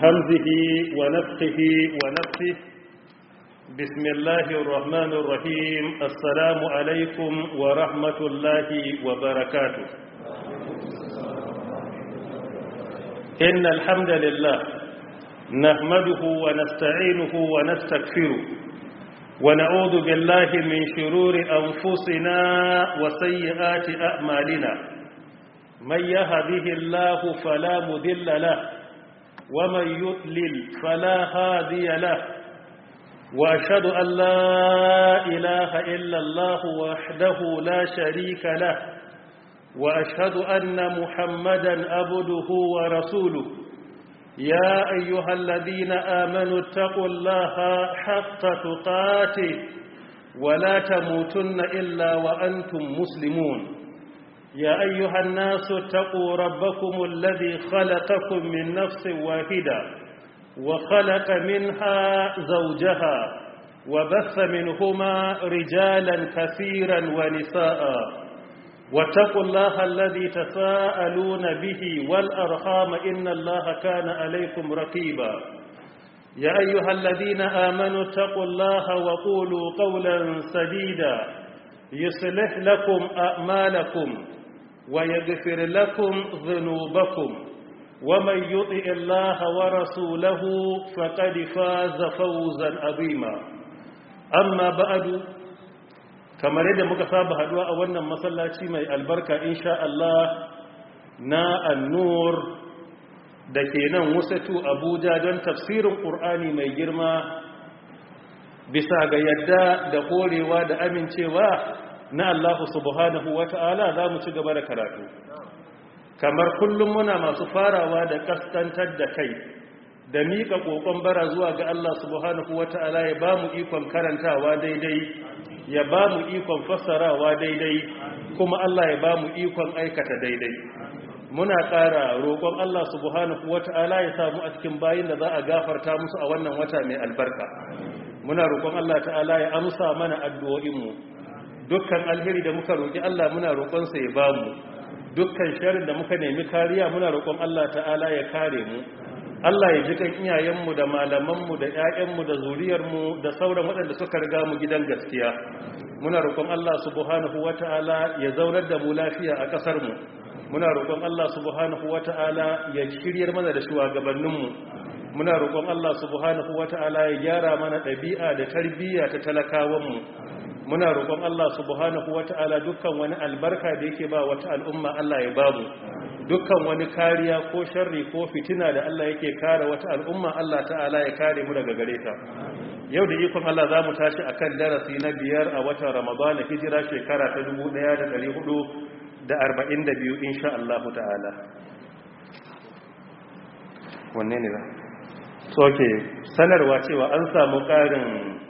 همزه ونفخه ونفسه. بسم الله الرحمن الرحيم. السلام عليكم ورحمة الله وبركاته. إن الحمد لله نحمده ونستعينه ونستغفره ونعوذ بالله من شرور أنفسنا وسيئات أعمالنا. من يهده الله فلا مضل له ومن يضلل فلا هادي له، وأشهد أن لا إله إلا الله وحده لا شريك له، وأشهد أن محمدا عبده ورسوله. يا أيها الذين آمنوا اتقوا الله حق تقاته ولا تموتن إلا وأنتم مسلمون. يا أيها الناس اتقوا ربكم الذي خلقكم من نفس واحدة وخلق منها زوجها وبث منهما رجالا كثيرا ونساء، واتقوا الله الذي تساءلون به والأرحام إن الله كان عليكم رقيبا. يا أيها الذين آمنوا اتقوا الله وقولوا قولا سديدا يصلح لكم أعمالكم ويغفر لكم ذنوبكم، ومن يطع الله ورسوله فقد فاز فوزا عظيما. أما بعد، kamar yadda muka saba haduwa a wannan masallaci mai albarka insha Allah na An-Nur da ke nan Wusatu Abuja don tafsirin Qur'ani mai girma bisa ga yadda da korewa da amincewa na Allah subhanahu wata'ala. za mu ci gaba da karatu kamar kullum muna masu farawa da kaskantar da kai da miƙa ƙoƙon bara zuwa ga Allah subhanahu wata'ala ya ba mu ikon karantawa daidai, ya ba mu ikon fassarawa daidai, kuma Allah ya ba mu ikon aikata daidai. Muna ƙara roƙon Allah subhanahu wata'ala ya samu a cikin bayin da za a gafarta musu a wannan wata mai albarka. Muna roƙon Allah ta'ala ya amsa mana addu'o'inmu. Dukkan alheri da muka roƙi Allah muna roƙonsa ya ba mu. Dukkan sharrin da muka nemi kariya muna roƙon Allah ta'ala ya kare mu. Allah ya ji kan iyayenmu da malamanmu da ƴaƴanmu da zuriyarmu da sauran waɗanda suka riga mu gidan gaskiya. Muna roƙon Allah subhanahu wata'ala ya zaunar da mu lafiya a ƙasar mu. Muna roƙon Allah subhanahu wata'ala ya shiryar mana da shugabanninmu. Muna roƙon Allah subhanahu wata'ala ya gyara mana ɗabi'a da tarbiyya ta talakawanmu. Muna roƙon Allah subhanahu wata'ala dukkan wani albarka da yake ba wata al'umma Allah ya bamu. Dukkan wani kariya ko sharri ko fitina da Allah yake kare wata al'umma Allah ta'ala ya kare mu daga gare ta. Yau da ikon Allah za mu tashi akan darasi na 5 a watan Ramadan, hijira shekara ta 1442 insha Allah ta'ala. Wanne ne ba? Soke sanarwa cewa an samu ƙarin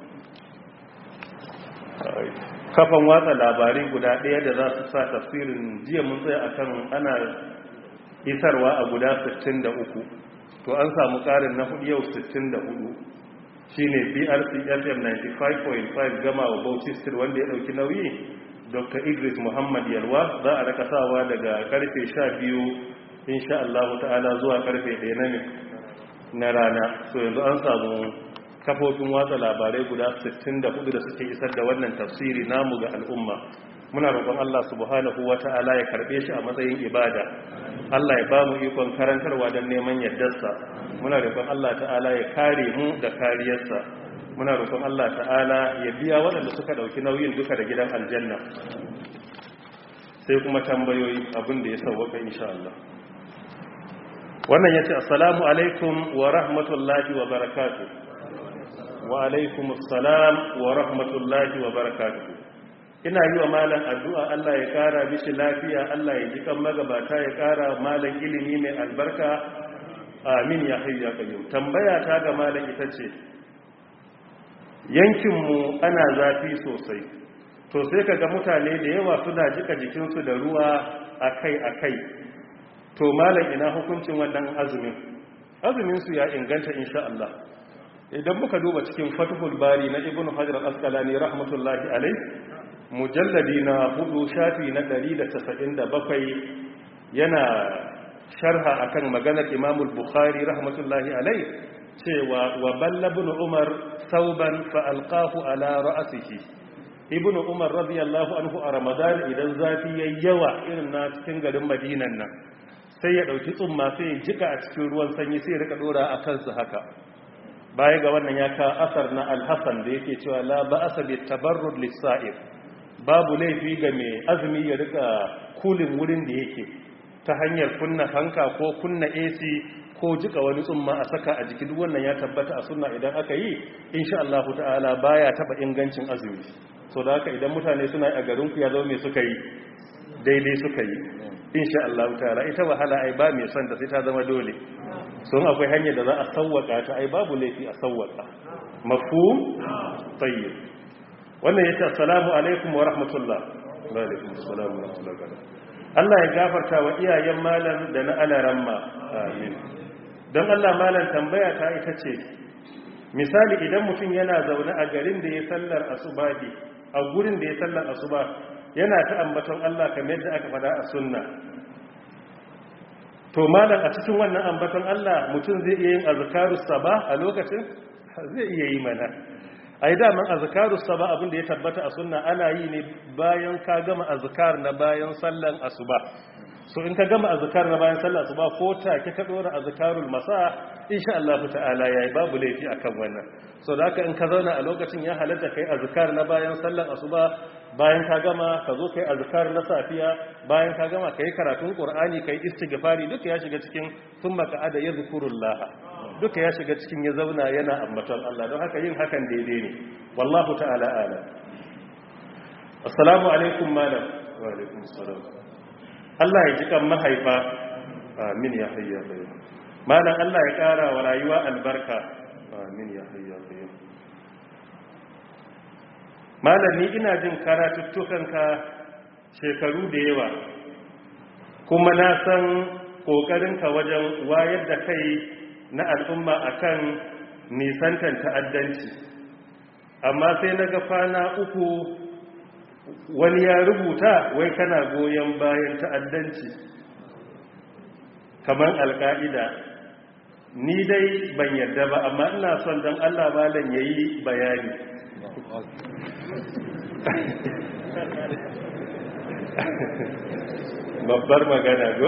kafan watsa labarai guda ɗaya da za su sa tafsirin. Jiya mun tsaya akan ana isarwa a guda 63, to an samu ƙarin na hudu yau 64 shine BRC FM 95.5 gama wa Bauchi State, wanda ya ɗauki nauyi Dr. Idris Muhammad Yalwa. za a raka sawa daga karfe 12 insha Allah ta'ala zuwa karfe 1 na rana. So yanzu an samu kafofin watsa labarai guda 64 da suke isar da wannan tafsiri namu ga al'umma. Muna roƙon Allah subhanahu wata'ala ya karbe shi a matsayin ibada. Allah ya ba mu ikon karantarwa don neman yardarsa. Muna roƙon Allah ta'ala ya kare mu da kariyarsa. Muna roƙon Allah ta'ala ya biya waɗanda suka ɗauki nauyin duka da gidan aljanna. Sai kuma tambayoyi abin da ya sauwaka insha Allah. Wannan yace assalamu alaikum wa rahmatullahi wa barakatuh. Wa alaikum assalam wa rahmatullahi wa barakatuh. Ina yi wa malam addu'a Allah ya kara mishi lafiya, Allah ya ji kan magabata, ya kara malam ilimi mai albarka, amin ya hayyu ya qayyum. Tambaya ta ga malam ita ce, yankinmu ana zafi sosai, to sai kaga mutane da yawa suna jika jikinsu da ruwa akai-akai. To malam ina hukuncin wannan azumin su ya inganta insha Allah. Idan muka duba cikin Fathul Bari na Ibn Hajar al-Asqalani rahmatullahi alayh, mujalladi na 4 shafi na 197 yana sharha akan maganar Imam al-Bukhari rahmatullahi alai cewa wa balla ibn Umar sauban fa alqahu ala ra'sihi. Ibn Umar radiyallahu anhu a Ramadan idan zafi yayi yawa irin na cikin garin Madinan nan sai ya dauki tsumma sai ya jika a cikin ruwan sanyi sai ya rika dora a kansa haka. Baya ga wannan ya ka asar na Al-Hasan da yake cewa la ba'asa bit tabarrud lis-sa'ir, babu laifi ga mai azumi ya rika kulin wurin da yake ta hanyar kunna fanka ko kunna AC ko jika wani tsumma a saka a jiki. Duk wannan ya tabbata a sunna idan aka yi insha Allah ta'ala baya taba ingancin azumi. So da haka idan mutane suna a garin ku ya zo me suka yi daidai suka yi insha Allah ta'ala. Ita wahala ai ba mai son da sai ta zama dole. Sun akwai hanyar da za a sawwaka ta ai babu laifi a sawwaka. Mafhum? Tayyib. Wannan yace assalamu alaikum wa rahmatullah. Wa alaikum assalam wa rahmatullah. Allah ya gafarta wa iyayen malam da na alaramma. Amin. Don Allah malam tambaya ta ita ce, misali idan mutum yana zaune a garin da ya sallar asubahi, a gurin da ya sallar asuba, yana ta ambaton Allah kamar yadda aka fada a sunna. To malam a cikin wannan ambaton Allah mutum zai iya yin azkarus sabah a lokacin? Zai iya yi mana. Ai daman azkarus sabah abin da ya tabbata a sunna ana yi ne bayan ka gama azkar na bayan sallan asuba. So in ka gama azkar na bayan sallan asuba ko take ka dora azkarul masa insha Allah ta'ala yayi babu laifi akan wannan. So da haka in ka zauna a lokacin ya halatta kai azkar na bayan sallan asuba, bayan ka gama ka zo kai azkar na safiya, bayan ka gama kai karatun Qur'ani kai istighfari, duka ya shiga cikin thumma qa'ada yadhkurullah. Duka ya shiga cikin ya zauna yana ambaton Allah. Don haka yin hakan daidai ne. Wallahu ta'ala a'lam. Assalamu alaikum malam. Wa alaikum assalam. Allah ya ji kan mahaifa. Amin ya hayya qayyum. Malam Allah ya kara wa rayuwa albarka. Amin ya hayya qayyum. Malam ni ina jin karatuttukanka shekaru da yawa, kuma na san kokarinka wajen wayar da kai na al'umma akan nisantan ta'addanci. Amma sai na ga kwana uku wani ya rubuta wai kana goyon bayan ta'addanci kamar alka'ida. Ni dai ban yarda ba, amma ina son don Allah malam yayi bayani. Babbar magana go?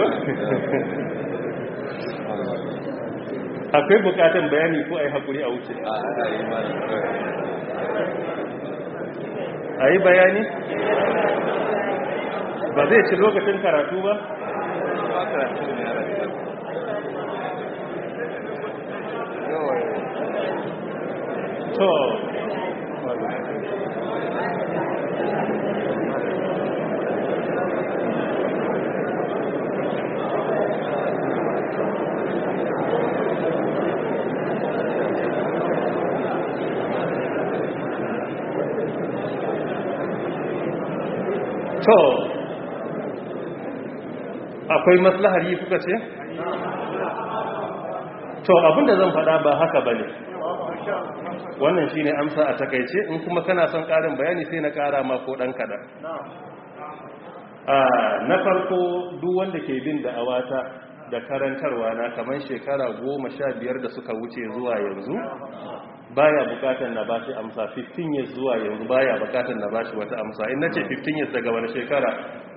Akwai bukatan bayani ko ai hakuri a wuce? A yi bayani? Ba zai ci lokacin karatu ba? To akwai maslahar yi kuka ce? To abinda zan faɗa ba haka bane. Wannan shine amsa a takeice, in kuma kana son ƙarin bayani sai na ƙara ma ko dan kada. Na farko duk wanda ke bin da'awata da karantarwa na kaman shekara 15 da suka wuce zuwa yanzu baya bukatar na bashi amsa. 15 years zuwa yanzu baya bukatar na bashi wata amsa. In nace 15 years daga wani shekara?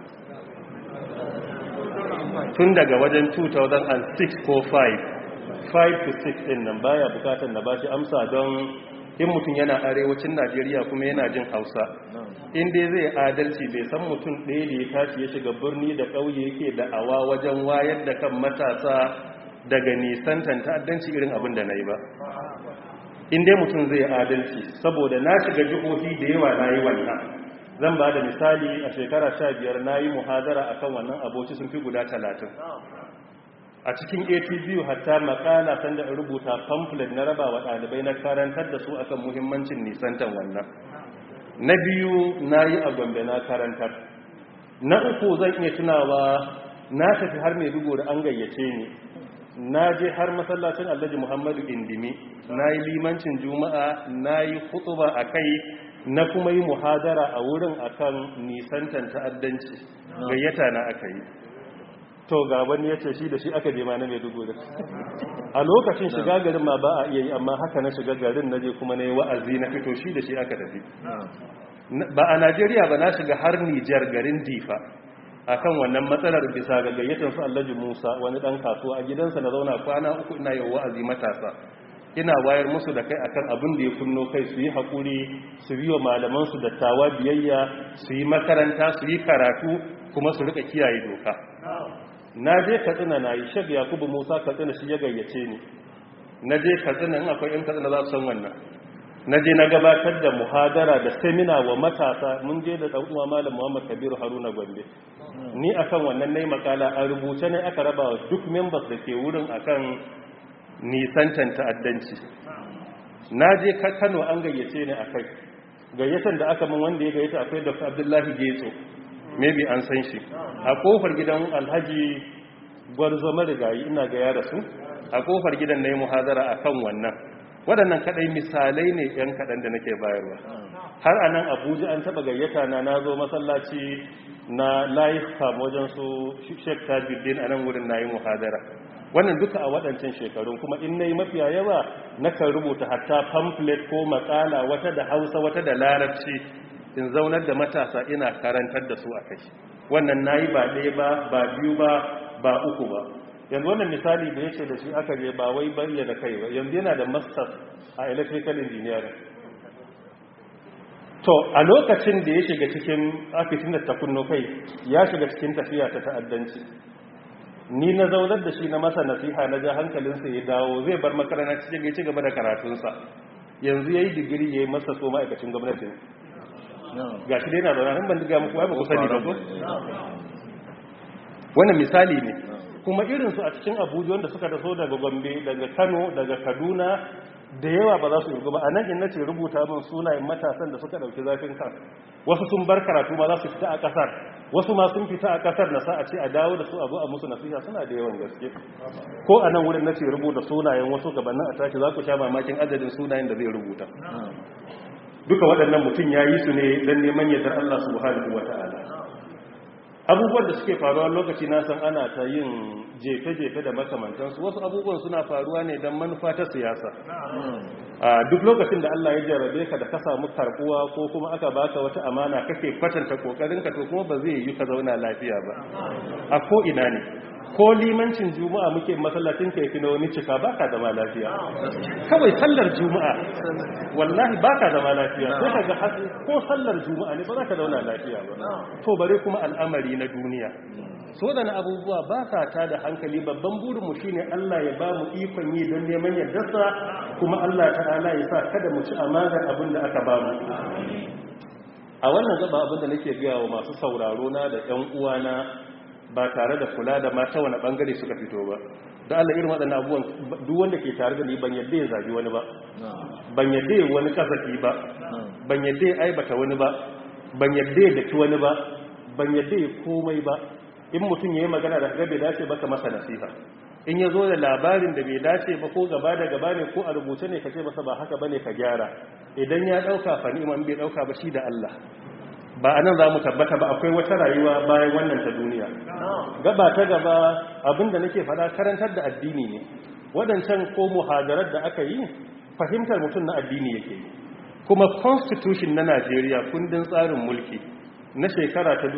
Tun daga wajen 2006 ko 5 to 6 din nan baya bukatar na bashi amsa, don in mutum yana arewacin Najeriya kuma yana jin Hausa, in dai zai adalci bai san mutum ɗaya da ya tashi ya shiga birni da ƙauye yake da awa wajen wayar da kan matasa daga nisantan ta'addanci irin abin da na yi ba. In dai mutum zai adalci, saboda na shiga jihohi da yawa na yi wannan. Zan ba da misali, a shekara 15 na yi muhadara a kan wannan aboci sun fi guda 30. A cikin ATV hatta makala sanda in rubuta pamphlet na raba wa ɗalibai na karantar da su akan muhimmancin nisantan wannan. Na biyu na yi a Gombe na karantar. Na uku zan iya tunawa na tafi har Maiduguri an gayyace ni. Na je har masallacin Alhaji Muhammadu Indimi, na yi limancin Juma'a, na yi hutuba a kai, na kuma yi muhadara a wurin akan nisantan ta'addanci. Gayyata na aka yi. to ga wani ya ce shi da shi aka je ma na Maiduguri a lokacin shiga garin ma ba a iya yi, amma haka na shiga garin na je kuma na yi wa'azi na fito shi da shi aka tafi. Ba a Najeriya ba na shiga har Nijar garin Difa akan wannan matsalar bisa ga gayyatar su Alhaji Musa wani dan kasuwa a gidansa na zauna kwana 3 ina yi wa'azi matasa, ina wayar musu da kai akan abin da ya kunno kai, su yi haƙuri, su yi wa malaman su dattawa biyayya, su yi makaranta, su yi karatu, kuma su rika kiyaye doka. Na je Katsina na yi Sheikh Yakubu Musa Katsina shi ya gayyace ni, na je Katsina in akwai yan Katsina za su san wannan, na je na gabatar da muhadara da semina wa matasa, mun je da ɗan uwa Malam Muhammad Kabiru Haruna Gombe. Ni akan wannan nayi makala a rubuce ne aka raba wa duk members da ke wurin akan nisantan ta'addanci. Na je Kano an gayyace ni akai, gayyatan da aka min wanda ya gayyata akwai Dr. Abdullahi Getso, maybe an san shi, a kofar gidan Alhaji Gwarzo Marigayi ina ga ya rasu, a kofar gidan nayi muhadara akan wannan. Waɗannan kadai misalai ne yan kaɗan da nake bayarwa. Har a nan Abuja an taɓa gayyata na zo masallaci na live cam wajen su Sheikh Tajuddin a nan wurin nayi muhadara. Wannan duka a waɗancan shekarun, kuma in nayi mafiya yawa nakan rubuta hatta pamphlet ko makala, wata da Hausa wata da Larabci, in zaunar da matasa ina karantar da su a kai. Wannan nayi ba ɗaya ba biyu ba uku ba. Yanzu wannan misali da yace da shi aka je ba wai bayyana kai ba, yanzu yana da masters a electrical engineering. To a lokacin da ya shiga cikin afitin da ta kunno kai, ya shiga cikin tafiya ta ta'addanci, ni na zaunar da shi na masa nasiha, na ja hankalinsa ya dawo, zai bar makaranta cikin ya ci gaba da karatunsa. Yanzu ya yi digiri ya yi masa so ma'aikacin gwamnati. Ga shi dai na zaune ban diga muku ba ku sani ba ko? Wannan misali ne. Kuma irinsu a cikin Abuja wanda suka taso daga Gombe, daga Kano, daga Kaduna, da yawa ba za su yi ba. A nan in nace rubuta min sunayen matasan da suka dauki zafin kan, wasu sun bar karatu ma za su fita a kasar, wasu ma sun fita a kasar na sa a ce a dawo da su abu a musu nasiha, suna da yawan gaske. Ko a nan wurin nace rubuta sunayen wasu gabanin a tashi za ku sha mamakin adadin sunayen da zai rubuta. Duka waɗannan mutum ya yi su ne don neman yardar Allah subhanahu wata'ala. Abubuwan da suke faruwa lokaci na san ana ta yin jefe-jefe da makamantansu, wasu abubuwan suna faruwa ne don manufa ta siyasa. Duk lokacin da Allah ya jarrabe ka da ka samu karbuwa ko kuma aka baka wata amana kake kwatanta kokarinka, to kuma ba zai yi ka zauna lafiya ba a ko ina ne. Ko limancin juma'a muke masallacin kai fi na wani cika baka zama lafiya, kawai sallar juma'a wallahi baka zama lafiya, sai kaga ko sallar juma'a ne ba za ka zauna lafiya ba. To bare kuma al'amari na duniya, so da na abubuwa ba sa ta da hankali. Babban burin mu shine Allah ya ba mu ikon yi don neman yardarsa, kuma Allah ta'ala ya sa kada mu ci amanar abin da aka ba mu. A wannan gaba abin da nake gaya wa masu sauraro na da ƴan uwana, ba tare da kula da mata wani bangare suka fito ba, da Allah irin waɗannan abubuwan duk wanda ke tare da ni ban yadda ya zagi wani ba, ban yadda ya wani kasafi ba, ban yadda ya aibata wani ba, ban yadda ya daki wani ba, ban yadda ya komai ba. In mutum ya yi magana da bai dace ba ka masa nasiha, in ya zo da labarin da bai dace ba ko gaba da gaba ne ko a rubuce ne ka ce masa ba haka bane ka gyara. Idan ya ɗauka fa ni'ima, in bai ɗauka ba shi da Allah. Ba a nan za mu tabbata ba, akwai wata rayuwa bayan wannan ta duniya. Gaba ta gaba abinda nake fada karantar da addini ne. Waɗancan ko muhadarar da aka yi fahimtar mutum na addini yake yi. Kuma constitution na Najeriya, kundin tsarin mulki na shekara ta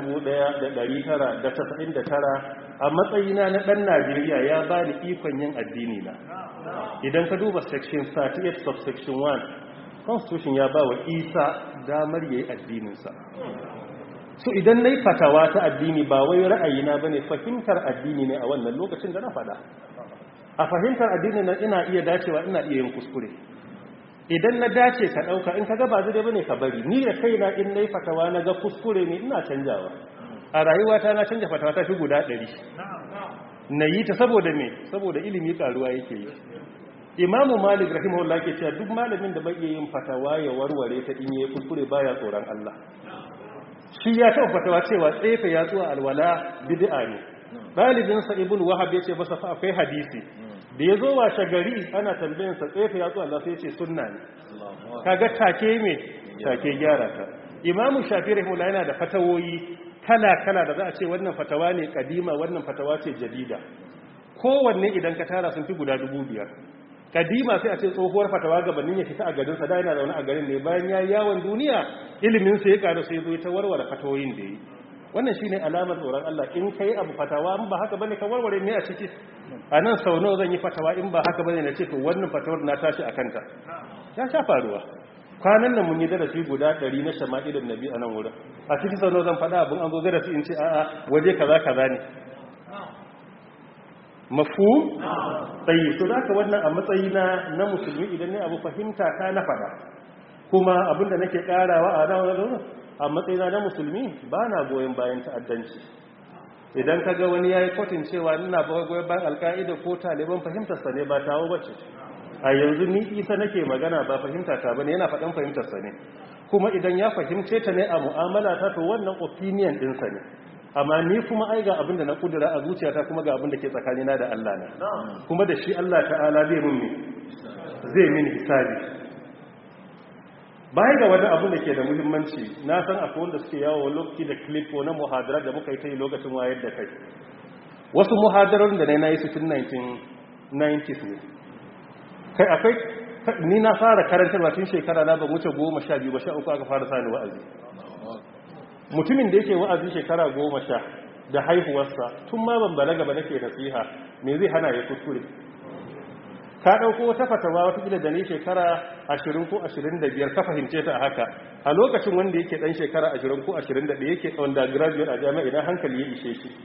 1999 a matsayina na ɗan Najeriya ya ba ni ikon yin addini na. Idan ka duba section 38 subsection 1, constitution ya ba wa Isa damar yayi addininsa. So idan nayi fatawa ta addini ba wai ra'ayina bane, fahimtar addini ne a wannan lokacin da na fada. A fahimtar addini nan ina iya dacewa, ina iya yin kuskure. Idan na dace ka dauka, in kaga ba zai bane ka bari. Ni da kaina in nayi fatawa na ga kuskure ne ina canjawa. A rayuwata na canja fatawa ta fi guda 100. Nayi ta saboda me? Saboda ilimi karuwa yake yi. Imamu Malik rahimahullah ke cewa duk malamin da bai yin fatawa ya warware ta in yayi kuskure baya tsoron Allah. Shi ya taɓa fatawa cewa tsefe ya zuwa alwala bid'a ne. Dalibin sa Ibn Wahab ya ce masa fa akwai hadisi. Da yazo wa shagari ana tambayin sa tsefe ya zuwa Allah sai ya ce sunna ne. Kaga take me? Take gyara ta. Imamu Shafi'i rahimahullah yana da fatawoyi kala-kala da za a ce wannan fatawa ne kadima wannan fatawa ce jadida, kowanne idan ka tara sun fi guda 5,000. kadima sai a ce tsohuwar fatawa gabanin ya fita a garinsa da yana zaune a garin ne, bayan ya yawon duniya ilimin sai ya karu sai zo ta warware fatawoyin da yi. wannan shine alamar tsoron Allah. in kai abu fatawa in ba haka bane ka warware ne a ciki. a nan sau nawa zan yi fatawa in ba haka bane na ce to wannan fatawar na tashi a kanta. ya sha faruwa. kwanan nan mun yi darasi guda 100 na shama'ilun nabi a nan wurin. a cikin sau nawa zan faɗa abin an zo darasi in ce a'a waje kaza ne. mafu tsayi to da ka wannan a matsayi na musulmi idan ne abu fahimta ta na faɗa. kuma abinda nake karawa a ranar a matsayina na musulmi ba na goyon bayan ta'addanci. idan ka ga wani ya yi kwatin cewa ina goyon bayan alka'ida ko taliban fahimtarsa ne ba tawo bace. a yanzu ni isa nake magana ba fahimta ta bane, yana faɗin fahimtarsa ne. kuma idan ya fahimce ta ne a mu'amala ta to wannan opinion ɗinsa ne. amma ni kuma ai ga abin da na kudura a zuciyata kuma ga abin da ke tsakanina da Allah na. kuma da shi Allah ta'ala zai min hisabi. baya ga wani abin da ke da muhimmanci, na san akwai wanda suke yawo lokaci da clip ko na muhadara da muka yi ta yi lokacin wayar da kai. wasu muhadarar da na yi su tun 1990s ne. kai akwai ni na fara karantarwa tun shekara na ban wuce 12 ba 13 aka fara sani wa'azi. mutumin da yake wa'azi shekara 10 da haihuwarsa tun ma ban balaga ba nake nasiha, me zai hana ya kuskure? ka dauko wata fatawa wata kila da ne shekara 20 ko 25 ka fahimce ta haka, a lokacin wanda yake dan shekara 20 ko 21 yake undergraduate a jami'a idan hankali ya ishe shi.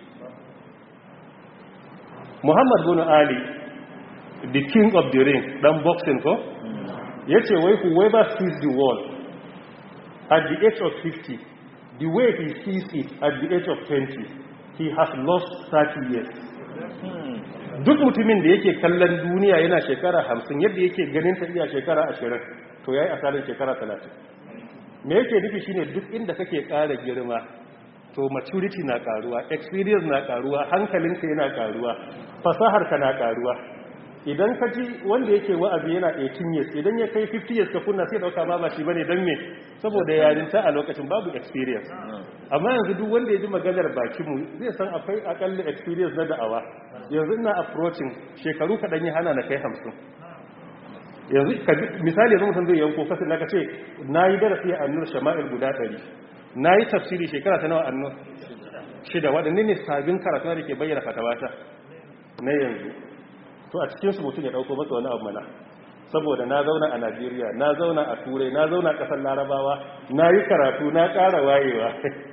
Muhammad bin Ali, the king of the ring, dan boxing ko yace wai whoever sees the world at the age of 50 the way he sees it at the age of 20, he has lost 30 years. Duk mutumin da yake kallon duniya yana shekara 50 yadda yake ganin ta iya shekara 20, to yayi asalin shekara 30. Me yake nufi shine duk inda kake ƙara girma to maturity na karuwa, experience na karuwa, hankalinka yana karuwa, fasahar ka na karuwa. idan ka ji wanda yake wa'azi yana 18 years, idan ya kai 50 years ka kunna sai dauka ba shi bane dan me, saboda yarinta a lokacin babu experience. amma yanzu duk wanda ya ji maganar bakin mu zai san akwai akalla experience na da'awa. yanzu ina approaching shekaru kadan ya hana na kai 50. yanzu misali yanzu mutum zai yanko kasin naka ce nayi darasi a Annur Shama'il guda 100, nayi tafsiri shekara ta nawa Annur 6, wadanne ne sabin karatu da ke bayyana fatawata na yanzu. to a cikinsu mutum ya dauko masa wani abu mana, saboda na zauna a Najeriya, na zauna a Turai, na zauna a ƙasar Larabawa, na yi karatu, na ƙara wayewa.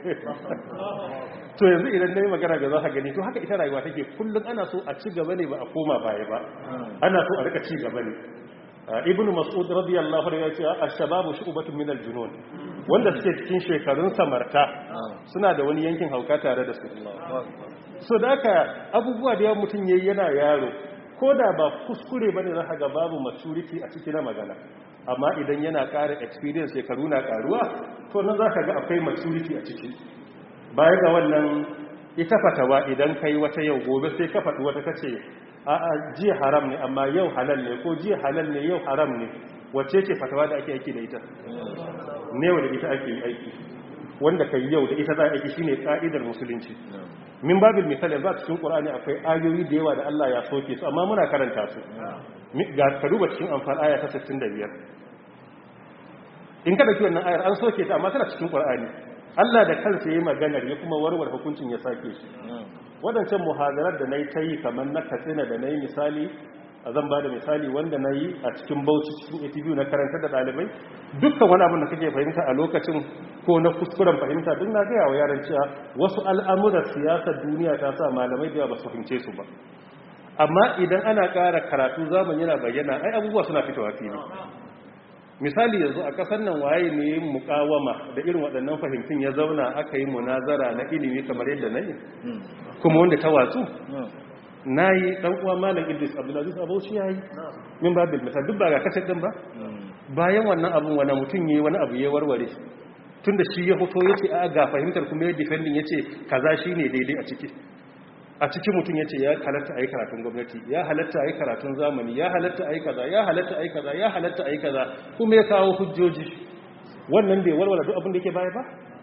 to yanzu idan na yi magana ga za ka gani, to haka ita rayuwa take, kullum ana so a ci gaba ne ba a koma baya ba, ana so a rika ci gaba ne. Ibn Mas'ud radiyallahu anhu ya ce ash-shababu shu'batun min al-junun, wanda suke cikin shekarun samarta suna da wani yankin hauka tare da su. so da haka abubuwa da yawan mutum yayi yana yaro, ko da ba kuskure bane za ka ga babu maturity a cikin magana, amma idan yana ƙara experience shekaru na ƙaruwa, to nan za ka ga akwai maturity a ciki. baya ga wannan ita fatawa idan kai wata yau gobe sai ka faɗi wata kace a'a jiya haram ne amma yau halal ne, ko jiya halal ne yau haram ne, wacce ce fatawa da ake aiki da ita? ne wanda ita ake aiki, wanda kai yau da ita za a aiki, shine ka'idar musulunci. min babil misali ba cikin Qur'ani akwai ayoyi da yawa da Allah ya soke su amma muna karanta su. ga ka duba cikin Anfal aya ta 65, in ka dauki wannan ayar an soke ta amma tana cikin Qur'ani. Allah da kansa yayi maganar ya kuma warware hukuncin ya sake shi. wadancan muhadarar da nayi tayi kamar na Katsina da nayi misali, zan bada misali wanda nayi a cikin Bauchi cikin ATV na karantar da dalibai, dukkan wani abin da kake fahimta a lokacin ko na kuskuren fahimta duk na ga yawa yaran cewa wasu al'amuran siyasar duniya ta sa malamai da ba su fahimce su ba. amma idan ana ƙara karatu zamani yana bayyana, ai abubuwa suna fitowa fili. misali yanzu a ƙasar nan waye ne yin mukawama da irin waɗannan fahimtun ya zauna aka yi munazara na ilimi kamar yadda na yi, kuma wanda ta watsu na yi ɗan uwa malam Idris Abdulaziz Abauchi ya yi min babil misal, duk ba ga kasar ɗin ba. bayan wannan abun wani mutum ya yi wani abu ya warware, tun da shi ya fito ya ce a ga fahimtar kuma ya defending ya ce kaza shi ne daidai a cikin mutum ya ce ya halatta a yi karatun gwamnati, ya halatta a yi karatun zamani, ya halatta a yi kaza, ya halatta a yi kaza, ya halatta a yi kaza, kuma ya kawo hujjoji. wannan bai warware duk abin da yake baya ba.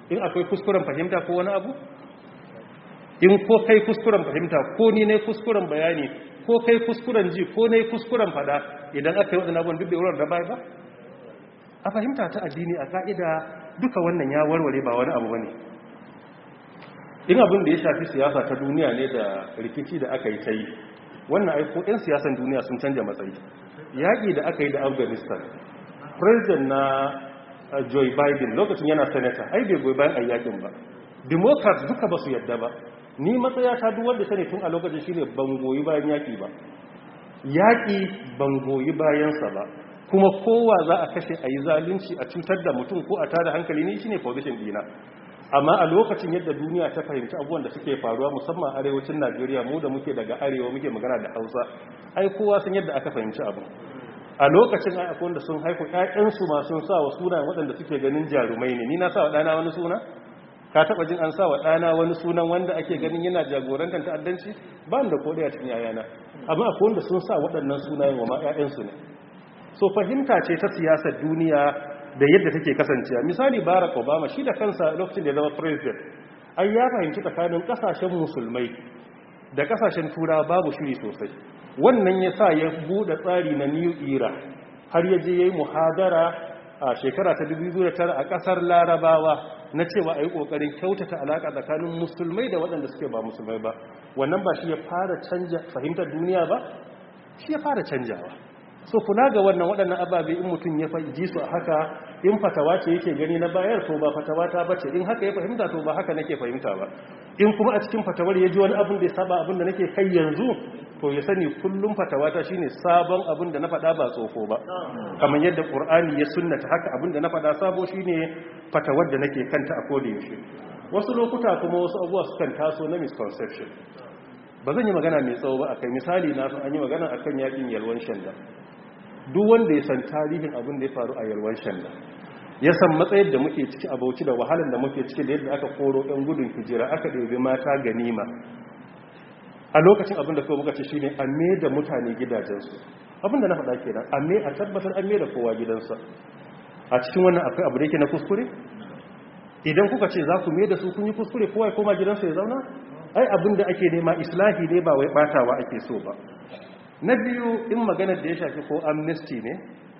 in akwai kuskuren fahimta ko wani abu in ko kai kuskuren fahimta ko ni ne kuskuren bayani ko kai kuskuren ji ko ne kuskuren fada idan aka yi waɗannan abubuwan duk da wurin da bai ba a fahimta ta addini a ka'ida duka wannan ya warware ba wani abu bane in abin da ya shafi siyasa ta duniya ne da rikici da aka yi ta yi wannan aiko 'yan siyasan duniya sun canja matsayi yaƙi da aka yi da afghanistan president na joe biden lokacin yana senator ai bai goyi bayan ayyakin ba democrats duka ba su yadda ba ni matsaya ta duk wanda sani tun a lokacin shine ban goyi bayan yaƙi ba yaƙi ban goyi bayansa ba kuma kowa za a kashe a yi zalunci a cutar da mutum ko a tada hankali ne shine position dina amma a lokacin yadda duniya ta fahimci abubuwan da suke faruwa musamman arewacin Najeriya mu da muke daga arewa muke magana da Hausa ai kowa san yadda aka fahimci abu a lokacin ai akwai wanda sun haifu ƴaƴansu ma sun sa wa sunayen waɗanda suke ganin jarumai ne ni na sa wa ɗana wani suna ka taɓa jin an sa wa ɗana wani sunan wanda ake ganin yana jagorantar ta'addanci ba da ko ɗaya cikin yayana amma akwai wanda sun sa waɗannan sunayen wa ma ƴaƴansu ne so fahimta ce ta siyasar duniya da yadda take kasancewa misali Barack Obama shi da kansa lokacin da ya zama president ai ya fahimci tsakanin kasashen musulmai da kasashen turawa babu shiri sosai wannan ya sa ya bude tsari na new era har ya je yayi muhadara a shekara ta 2009 a kasar Larabawa na cewa ayi kokarin kyautata alaka tsakanin musulmai da waɗanda suke ba musulmai ba wannan ba shi ya fara canja fahimtar duniya ba shi ya fara canjawa so kula ga wannan waɗannan ababe in mutum ya ji su a haka in fatawa ce yake gani na bayar to ba fatawa ta bace in haka ya fahimta to ba haka nake fahimta ba in kuma a cikin fatawar ya ji wani abin da ya saba abin da nake kai yanzu to ya sani kullum fatawa ta shine sabon abin da na faɗa ba tsofo ba kamar yadda Qur'ani ya sunnata haka abin da na faɗa sabo shine fatawar da nake kanta a koda yaushe wasu lokuta kuma wasu abubuwa sukan taso na misconception ba zan yi magana mai tsawo ba akai misali na san an yi magana akan yakin yalwan shanda duk wanda ya san tarihin abin da ya faru a yalwan shanda ya san matsayin da muke ciki a Bauchi da wahalar da muke ciki da yadda aka koro ɗan gudun hijira aka ɗebi mata ganima a lokacin abin da kuma muka ce shine a me da mutane gidajensu abin da na faɗa kenan a tabbatar an me da kowa gidansa a cikin wannan akwai abu da yake na kuskure idan kuka ce za ku me da su kun yi kuskure kowa ya koma gidansa ya zauna ai abin da ake nema islahi ne ba wai batawa ake so ba na biyu in maganar da ya shafi ko amnesty ne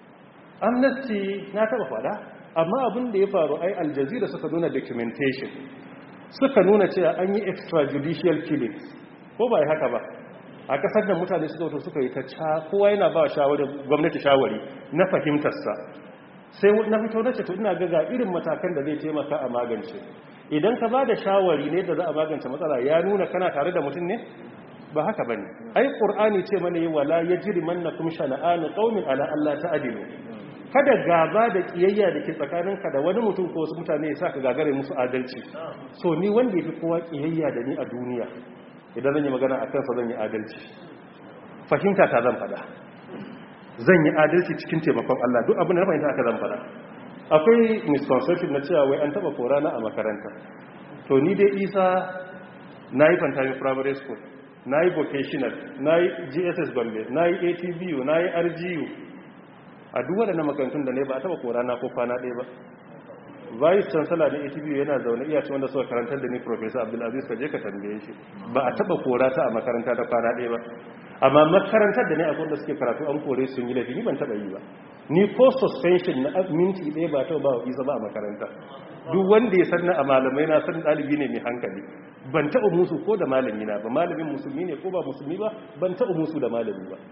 amnesty na taba fada amma abin da ya faru ai Al-Jazeera suka nuna documentation suka nuna cewa an yi extrajudicial killings ko ba haka ba a kasar da mutane suka wato suka yi ta kowa yana ba gwamnati shawari na fahimtarsa sai na fito na ce to ina ga irin matakan da zai taimaka a magance idan ka ba da shawari ne da za a magance matsala ya nuna kana tare da mutum ne ba haka bane ai Qur'ani ce mana yi wala yajrimannakum shana'anu qaumin ala alla ta'dilu kada gaba da kiyayya da ke tsakaninka da wani mutum ko wasu mutane ya saka gagare musu adalci so ni wanda yafi kowa kiyayya da ni a duniya idan zan yi magana akan sa zan yi adalci fahimta ta zan fada zan yi adalci cikin taimakon Allah duk abin da na fahimta aka zan fada akwai misconception na cewa wai an taba korana a makaranta to ni dai Isa nayi Fantami primary school na yi vocational na yi gss gombe na yi atbu na yi rgu a duk waɗannan makarantun da ne ba a taɓa kora na ko kwana ɗaya ba vice chancellor na atbu yana zaune iya wanda suka karantar da ni professor abdulaziz ka je ka tambaye shi ba a taɓa kora ta a makaranta da kwana ɗaya ba amma makarantar da ne akwai da suke karatu an kore sun yi laifi ni ban taɓa yi ba ni ko suspension na minti ɗaya ba ta ba wa isa ba a makaranta duk wanda ya sanna a malamai na san ɗalibi ne mai hankali ban taɓa musu ko da malami na ba malamin musulmi ne ko ba musulmi ba ban taɓa musu da malami ba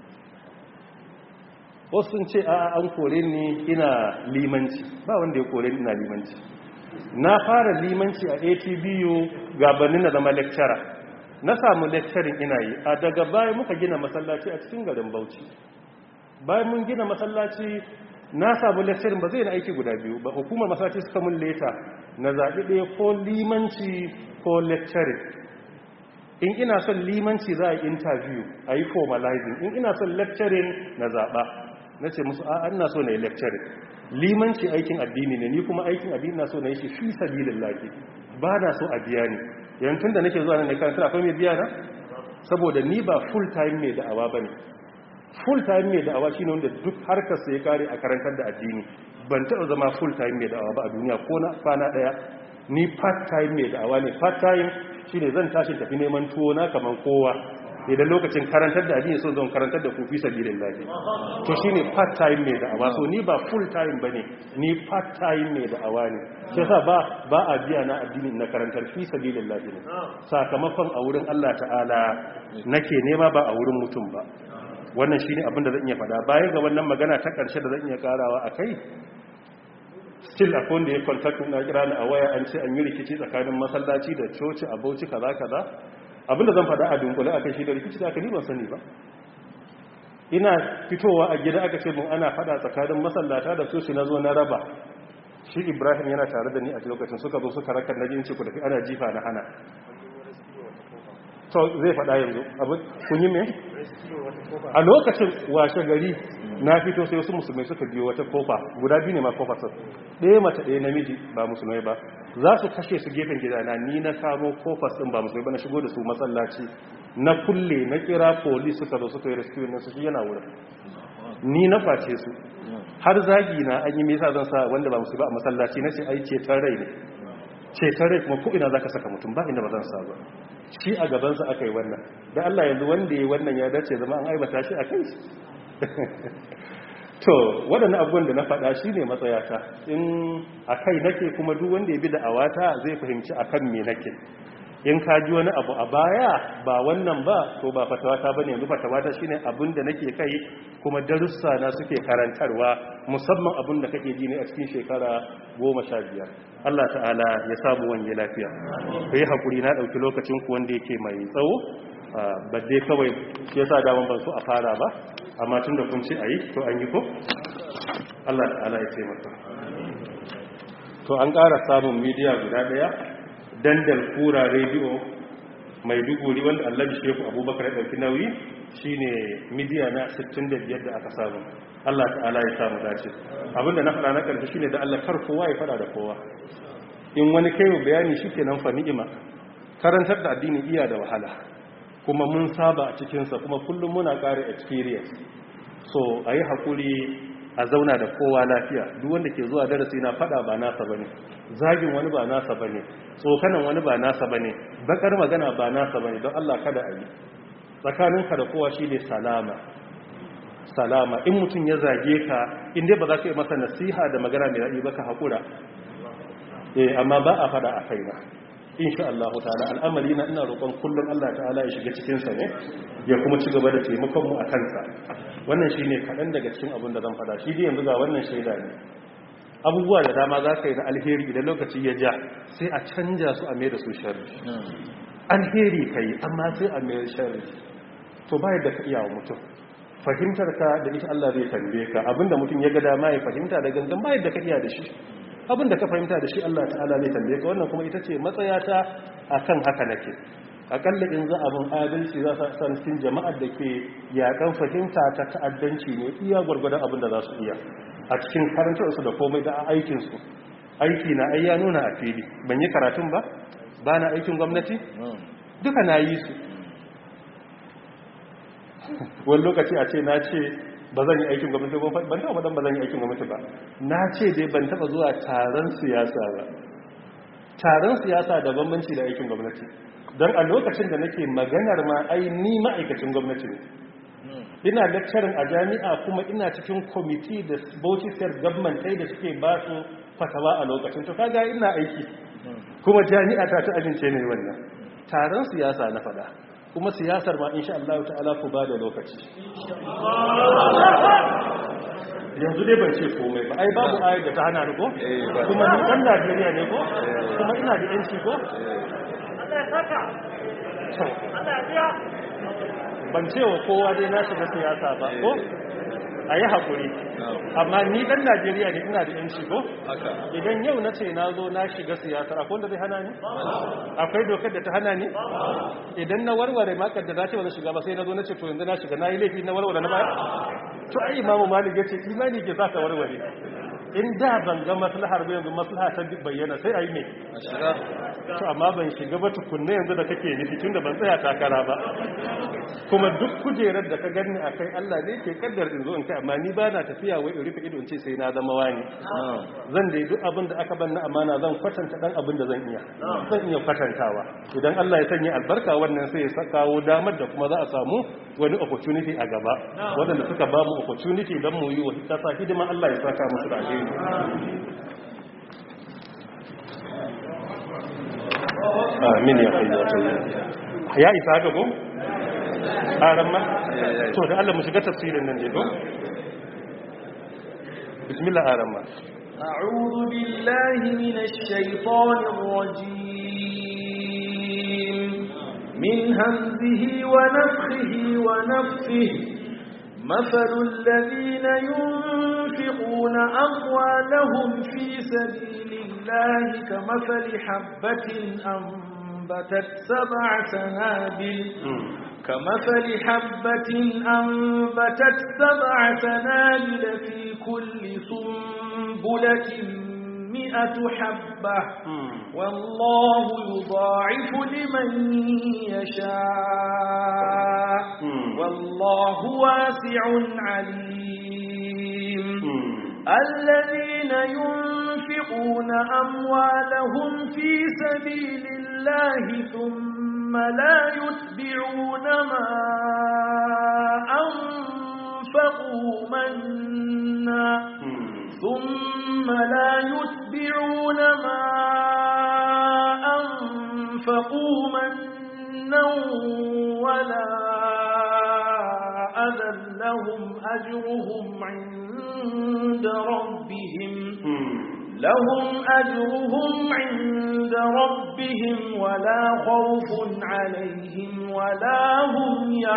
wasu sun ce a an kore ni ina limanci ba wanda ya kore ni ina limanci na fara limanci a atbu gabanin na zama lecturer na samu lecturing ina yi a daga baya muka gina masallaci a cikin garin Bauchi bayan mun gina masallaci na samu lecturing ba zai na aiki guda biyu ba hukumar masallaci suka mun leta na zaɓi ɗaya ko limanci ko lecturing in ina son limanci za a yi interview a yi formalizing in ina son lecturing na zaɓa na ce musu a ina so na yi lecturing limanci aikin addini ne ni kuma aikin addini na so na yi shi fi sabilillahi ba na so a biya ni yantun da nake zuwa nan da karanta akwai mai biya na saboda ni ba full time mai da'awa bane full time mai da'awa shine wanda duk harkar sa ya kare a karantar da addini ban taɓa zama full time mai da'awa ba a duniya ko na kwana daya ni part time mai da'awa ne. Part time shine zan tashi tafi neman tuwo na kaman kowa, idan lokacin karantar da addini so zan karantar da ku fi sabilillah, to shine part time mai da'awa. So ni ba full time bane, ni part time mai da'awa ne. Sai sa ba a biya na addini na karantar fi sabilillah ne, sakamakon a wurin Allah ta'ala nake nema ba a wurin mutum ba. Wannan shine abin da zan iya faɗa. Bayan ga wannan magana ta ƙarshe da zan iya karawa akai, still akwai wanda ya contact na kira ni a waya an ce an yi rikici tsakanin masallaci da coci a Bauchi kaza kaza. Abinda zan faɗa a dunkule akai shi da rikici da aka ni ban sani ba. Ina fitowa a gida aka ce mun ana faɗa tsakanin masallata da coci, na zo na raba. Shi Ibrahim yana tare da ni a lokacin, suka zo suka rakar na jin ce ku tafi ana jifa na hana. To zai faɗa yanzu abu kun yi me? A lokacin washe gari na fito sai wasu musulmai suka biyo wata kofa guda biyu ne ma kofa sun, ɗaya mace ɗaya namiji ba musulmai ba, za su kashe su gefen gidana. Ni na kamo kofar ɗin ba musulmai ba, na shigo da su masallaci na kulle, na kira police suka zo suka yi rescue na su, shi yana wurin, ni na face su. Har zagi na an yi me yasa zan sa wanda ba musulmai a masallaci, na ce ai ceton rai ne, ceton rai kuma ko ina zaka saka mutum ba inda ba zan sa ba. Shi a gabansa aka yi wannan, da Allah yanzu wanda ya wannan ya dace zama an aibata shi a kai. To waɗannan abubuwan da na faɗa shi ne matsayata, in a kai nake kuma duk wanda ya bi da awata zai fahimci a kan me nake. In ka ji wani abu a baya ba wannan ba, to ba fatawata ba ne. Yanzu fatawata shi ne abin da nake kai, kuma darussa na suke karantarwa, musamman abin da kake ji ne a cikin shekara 15. Allah ta'ala ya samu wani lafiya. Ku yi haƙuri na ɗauki lokacin ku wanda yake mai tsawo, ba dai kawai shi yasa daman ban so a fara ba, amma tun da kun ce a yi to an yi ko? Allah ta'ala ya taimaka. To an ƙara samun midiya guda ɗaya, Dandal Kura rediyo Maiduguri, wanda Allabi Shehu Abubakar ya ɗauki nauyi, shine midiya na 65 da aka samu. Allah ta'ala ya samu dace. Abinda na faɗa na ƙarshe shine da Allah kar kowa ya faɗa da kowa. In wani kai bayani shikenan fa ni'ima. Karantar da addini iya da wahala, kuma mun saba a cikinsa, kuma kullum muna ƙara experience. So a yi haƙuri a zauna da kowa lafiya. Duk wanda ke zuwa darasi na faɗa ba nasa bane, zagin wani ba nasa bane, tsokanan wani ba nasa bane, bakar magana ba nasa bane. Don Allah kada a yi. Tsakaninka da kowa shi ne salama. In mutum ya zage ka, in dai ba za ka yi masa nasiha da magana mai daɗi ba, ka haƙura. Amma ba a faɗa a kaina. Insha Allah ta'ala al'amari na ina roƙon kullum Allah ta'ala ya shiga cikinsa ne, ya kuma ci gaba da taimakon mu a kansa. Wannan shine kaɗan daga cikin abin da zan faɗa. Shi dai yanzu ga wannan shaida ne. Abubuwa da dama za ka yi na alheri, idan lokaci ya ja sai a canja su a mai da su sharri. Alheri ka yi amma sai a mai sharri. To ba yadda ka iya wa mutum. Fahimtar ka da ita Allah zai tambaye ka. Abinda mutum ya ga dama ya fahimta da gangan, ba yadda ka iya da shi. Abinda ka fahimta da shi Allah ta'ala zai tambaye ka. Wannan kuma ita ce matsayata akan haka nake. Akalla in za abin adalci za su san cikin jama'ar da ke yakan fahimta ta ta'addanci ne, iya gwargwadon abin da za su iya a cikin karantarsu da komai da aikinsu. Aiki na ai ya nuna a fili. Ban yi karatun ba, ba na aikin gwamnati, duka na yi su. Wani lokaci a ce na ce ba zan yi aikin gwamnati ba, ban taɓa faɗan ba zan yi aikin gwamnati ba. Na ce dai ban taɓa zuwa taron siyasa ba. Taron siyasa da bambanci da aikin gwamnati. Don a lokacin da nake maganar ma ai ni ma'aikacin gwamnati ne. Ina lecturing a jami'a, kuma ina cikin kwamiti da Bauchi State Government da suke ba su fatawa a lokacin. To kaga ina aiki, kuma jami'a ta amince ne wannan. Taron siyasa na faɗa, kuma siyasar ma insha Allah ta'ala ku ba da lokaci. Yanzu dai ban ce komai ba, ai babu ayar da ta hana ni ko? Kuma ni ɗan Najeriya ne ko? Kuma ina da yanci ko? Ban ce wa kowa dai na shiga siyasa ba ko? A yi haƙuri, amma ni ɗan Najeriya ne, ina da yanci ko? Idan yau na ce na zo na shiga siyasar, akwai wanda zai hana ni? Akwai dokar da ta hana ni? Idan na warware makar da za ce wani shiga ba, sai na zo na ce to yanzu na shiga, na yi laifi na warware na baya? To ai Imamu Malik ya ce imani ke za ka warware. in da ban ga maslahar ba yanzu maslaha ta bayyana sai a yi mai to amma ban shiga ba tukunna yanzu da kake nufi tun da ban tsaya takara ba kuma duk kujerar da ka gani a kai Allah ne ke kaddar in zo in kai amma ni ba na tafiya wai in rufe ido in ce sai na zama wani zan dai duk abin da aka ban na amana zan kwatanta dan abin da zan iya kwatantawa idan Allah ya sanya albarka wannan sai ya kawo damar da kuma za a samu wani opportunity a gaba wadanda suka ba mu opportunity don mu yi wa kasa hidima Allah ya saka musu da alheri amin ya hayyata ya isa haka ko aramma to da Allah mu shiga tafsirin nan ne ko bismillah aramma a'udhu billahi minash shaitanir rajim min hamzihi wa nafthihi wa nafthihi مثل الذين ينفقون أموالهم في سبيل الله كمثل حبة أنبتت سبع سنابل في كل سنبلة 100 حبة والله يضاعف لمن يشاء والله واسع عليم الذين ينفقون أموالهم في سبيل الله ثم لا يتبعون ما أنفقوا منا ولا أذى لهم أجرهم عند ربهم ولا خوف عليهم ولا هم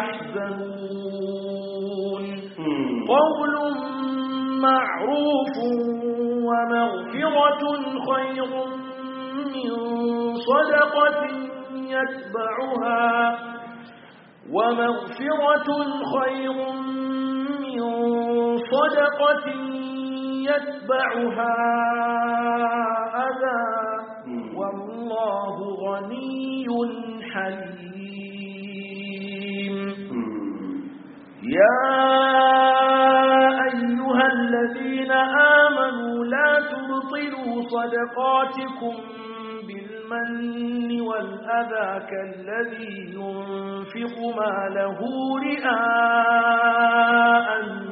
يحزنون قول معروف ومغفرة خير من صدقة يتبعها أذى والله غني حليم يا أيها الذين آمنوا لا تبطلوا صدقاتكم بالمن والأذى كالذي ينفق ماله رئاء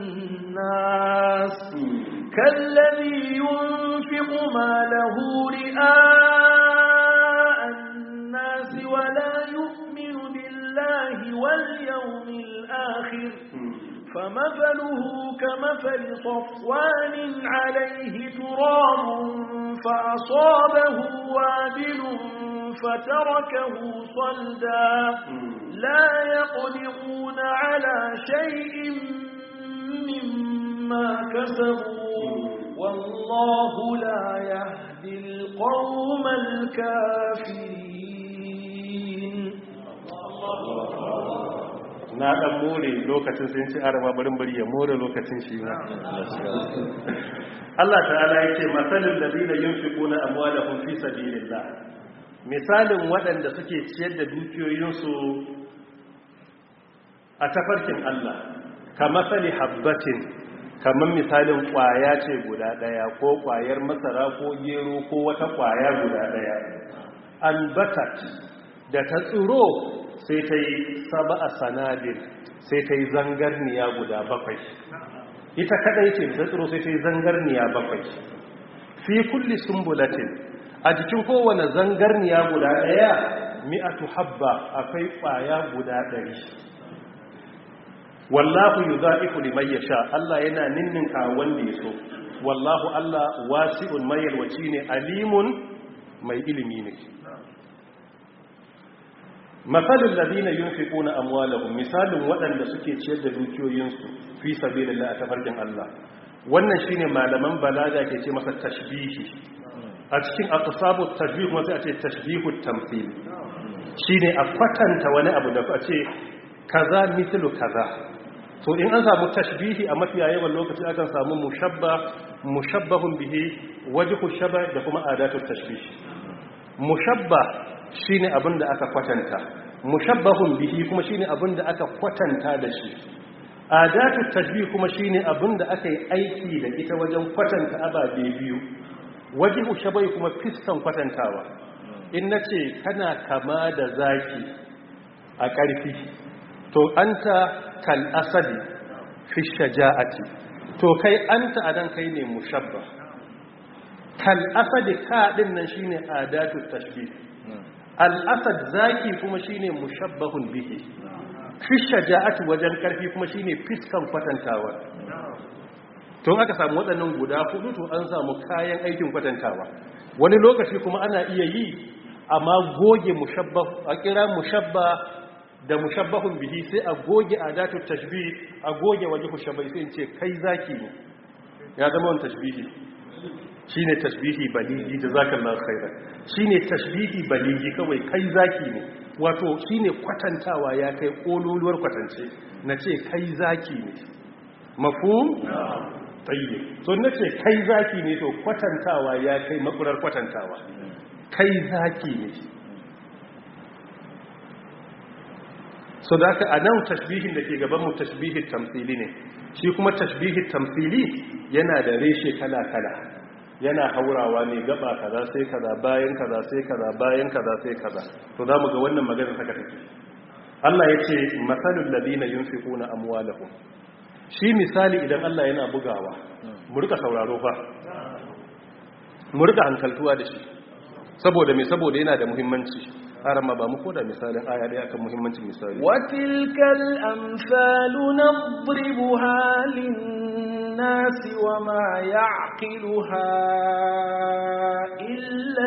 الناس ولا يؤمن بالله واليوم الآخر فمثله كمثل صفوان عليه تراب فأصابه وابل فتركه صلدا لا يقدرون على شيء مما كسبوا والله لا يهدي القوم الكافرين na dan more lokacin sun ci arama bari ya more lokacin shi na Allah ta'ala yake masalul ladina yunfiquna amwalahum fi sabilillah misalin waɗanda suke ciyar da dukiyoyinsu a tafarkin Allah kamasali habbatin kamar misalin kwaya ce guda daya ko kwayar masara ko gero ko wata kwaya guda daya albatat da ta tsiro sai ta yi saba'a sanabil sai ta yi zangarniya guda 7 ita kadai ce ta tsiro sai ta yi zangarniya 7 fi kulli sumbulatin a jikin kowane zangarniya guda daya mi'atu habba akwai kwaya guda 100 wallahu yudha'ifu liman yasha Allah yana ninninka wanda yaso wallahu Allah wasi'un mai yalwaci ne alimun mai ilimi ne masalul ladina yunfiquna amwalahum misalun wadanda suke ciyar da dukiyoyinsu fi sabilillah a tafarkin Allah wannan shine malaman balaga ke ce masa tashbihi a cikin aqsabut tashbih kuma sai a ce tashbihut tamthil shine a kwatanta wani abu da a ce kaza mithlu kaza to in an samu tashbihi a mafiya yawan lokaci akan samu mushabbahun bihi wajhu shabah da kuma adatut tashbih. Mushabbah shine abin da aka kwatanta, mushabbahun bihi kuma shine abin da aka kwatanta da shi, adatut tashbih kuma shine abin da aka yi aiki da ita wajen kwatanta ababe biyu, wajhu shabah kuma fiskan kwatantawa. In nace kana kama da zaki a ƙarfi, to anta kal asadi fi shaja'ati, to kai anta adan kai ne mushabbah. Kal asadi ka din nan shine adatut tashbih, al asad zaki kuma shine mushabbahun bihi, fi shaja'ati wajen karfi kuma shine fiskan kwatantawa. to aka samu waɗannan guda hudu to an samu kayan aikin kwatantawa. Wani lokaci kuma ana iya yi amma goge mushabbah, a kira mushabbah da mushabbahun bihi sai a goge adatut tashbih, a goge wajhu shabbai sai in ce kai zaki ne, ya zama wani tashbihi. Shine tashbihi baligi, jazakallahu khairan. Shine tashbihi baligi kawai, kai zaki ne, wato shine kwatantawa ya kai kololuwar kwatance, nace kai zaki ne. Mafhum? Tayyib. So nace kai zaki ne, to kwatantawa ya kai makurar kwatantawa. Kai zaki ne. So da haka anan tashbihin da ke gaban mu tashbihin tamthili ne. Shi kuma tashbihin tamthili yana da reshe kala-kala. Yana haurawa ne gaba kaza sai kaza, bayan kaza sai kaza, bayan kaza sai kaza. To zamu ga wannan magana saka take. Allah yace masalul ladina yunfiquna amwalahum. Shi misali idan Allah yana bugawa, mu rika sauraro fa. Mu rika hankaltuwa da shi. Saboda me? Saboda yana da muhimmanci. Arama ba mu koda misalin aya daya akan muhimmancin misali. Wa tilkal amsalu nadribuha lin-nasi wa ma ya'qiluha illa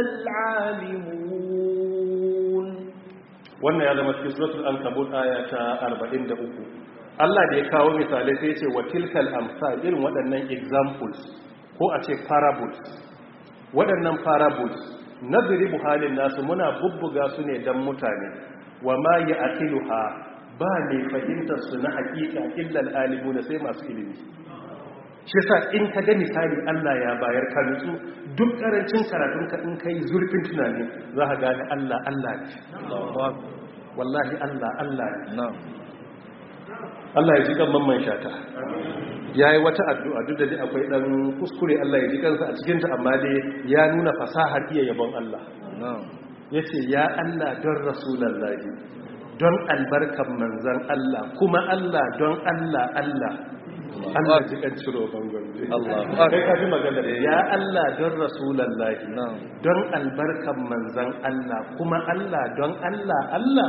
al-alimun. Wannan ya zama cikin suratul ankabut aya ta 43. Allah da ya kawo misalai sai ya ce wa tilkal amsal, irin waɗannan examples ko a ce parables. Waɗannan parables nadribu halin nasu muna bubbuga su ne dan mutane, wa ma ya'qiluha ba ne fahimtar su na hakika illa al-alimuna sai masu ilimi. Shi yasa in ka ga misali Allah ya bayar ka nutsu, duk karancin karatun ka in kai zurfin tunani za ka gane Allah Allah ne. Wallahi Allah Allah ne. Allah ya ji kan mamman shata. Yayi wata addu'a duk da dai akwai dan kuskure, Allah ya ji kansa a cikin ta, amma dai ya nuna fasahar iya yabon Allah. Yace ya Allah don Rasulullahi, don albarkan manzon Allah, kuma Allah don Allah Allah. Allah ji kan ciro bangon. Allah. Kai ka ji magana. Ya Allah don Rasulullahi, don albarkan manzon Allah, kuma Allah don Allah Allah.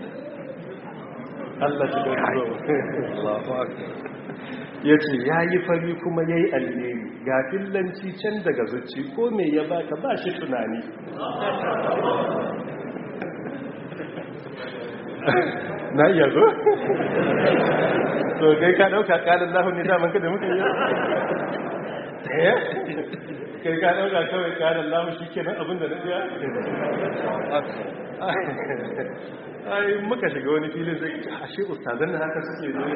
Allah ji kan ciro. Allahu akbar. Ya ce ya yi fari kuma ya yi alheri, ga fillanci can daga zuci, ko me ya baka ba shi tunani. Na iya zo? So kai ka ɗauka ƙarin lahun ne daman ka da muka yi? Kai ka ɗauka kawai ƙarin lahun shi kenan abin da na biya? Ai muka shiga wani filin zai ce ashe ustazan da haka suke ne.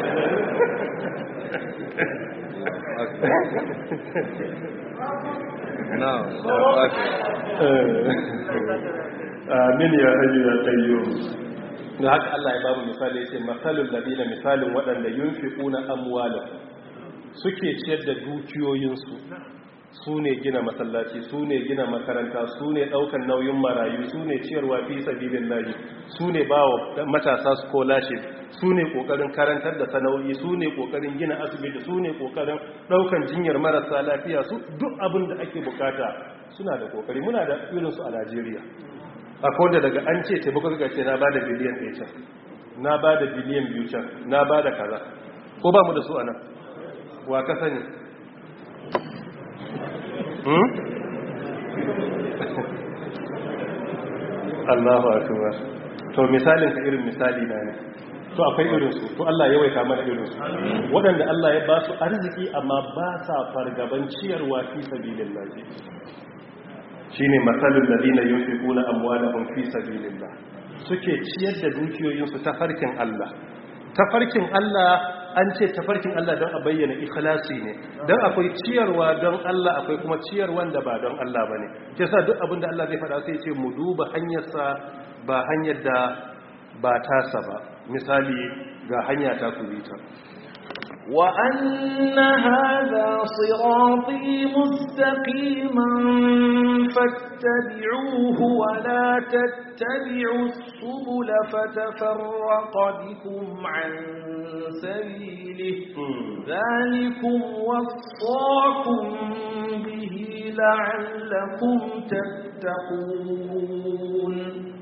Amin ya hayyu ya qayyum. Da haka Allah ya bamu misali, yace masalul ladina, misalin waɗanda yunfiquna amwalahum, suke ciyar da dukiyoyinsu, su ne gina masallaci, su ne gina makaranta, su ne ɗaukan nauyin marayu, su ne ciyarwa fi sabilillahi, su ne ba wa matasa scholarship, su ne ƙoƙarin karantar da sana'o'i, su ne ƙoƙarin gina asibiti, su ne ƙoƙarin ɗaukan jinyar marasa lafiya, su duk abin da ake bukata suna da ƙoƙari. Muna da irinsu a Najeriya. Akwai da daga an ce taimako suka ce na ba da biliyan 1 can, na ba da biliyan 2 can, na ba da kaza. Ko ba mu da su a nan? Wa ka sani? Allahu akbar. To misalin ka irin misali na ne. To akwai irin su, to Allah ya waita mana irin su. Waɗanda Allah ya ba su arziki amma ba sa fargaban ciyarwa fi sabilillah. Shine masalul ladina yunfiquna amwalahum fi sabilillah. Suke ciyar da dukiyoyin su ta farkin Allah. Ta farkin Allah an ce tafarkin Allah don a bayyana ikhlasi ne don akwai ciyarwa don Allah akwai kuma ciyarwan da ba don Allah ba ne ke sa duk abin da Allah zai faɗa sai ce mu duba hanyarsa ba hanyar da ba tasa ba misali ga hanya ta kubita وأن هذا صراطي مستقيما فاتبعوه ولا تتبعوا السبل فتفرق بكم عن سبيله ذلكم وصاكم به لعلكم تتقون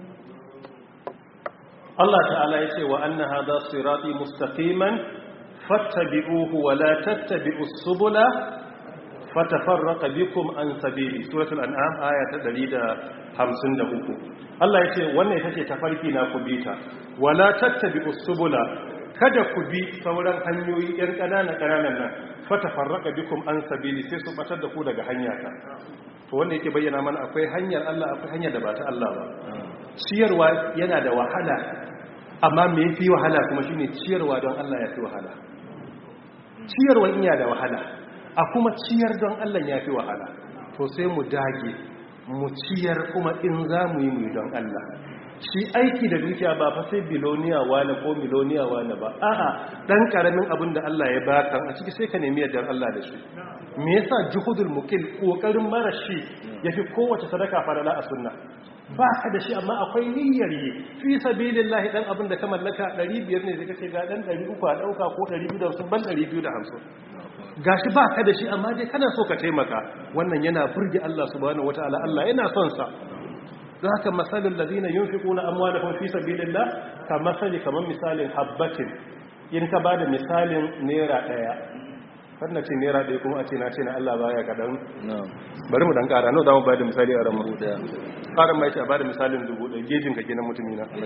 Allah ta'ala ya ce wa anna hadha sirati mustaqiman fattabi'uhu wa la tattabi'us subula fatafarraqa bikum an sabili suratul an'am aya ta 153 Allah ya ce wannan ita ce tafarki na ku bita wa la tattabi'us subula kada ku bi sauran hanyoyi yan kananan nan fatafarraqa bikum an sabili sai su batar da ku daga hanyata to wanda yake bayyana mana akwai hanyar Allah akwai hanyar da ba ta Allah ba ciyarwa yana da wahala amma me yafi wahala kuma shine ciyarwa don Allah ya fi wahala ciyarwa iya da wahala a kuma ciyar don Allah ya fi wahala to sai mu dage mu ciyar kuma in za mu yi mu don Allah shi aiki da dukiya ba fa sai biloniya wani ko miloniya wani ba a'a dan karamin abin da Allah ya baka a ciki sai ka nemi yardar Allah da shi me yasa juhudul muqil kokarin marashi yafi kowace sadaka farala a sunna ba ka da shi amma akwai niyyar yi fi sabilillahi dan abin da ka mallaka 500 ne sai kace ga dan 300 a dauka ko 250 ban 250 gashi ba ka da shi amma dai kana so ka taimaka wannan yana burge Allah subhanahu wataala Allah yana son sa don haka masalul ladina yunfiquna amwalahum fi sabilillah kaman misalin habbatin in ka bada misalin naira daya kada ce naira daya kuma a ce na Allah baya kadan bari mu dan kara no zamu bada misali a ran mu daya karan mai ce a bada misalin 1000 gejin ka kenan mutumi na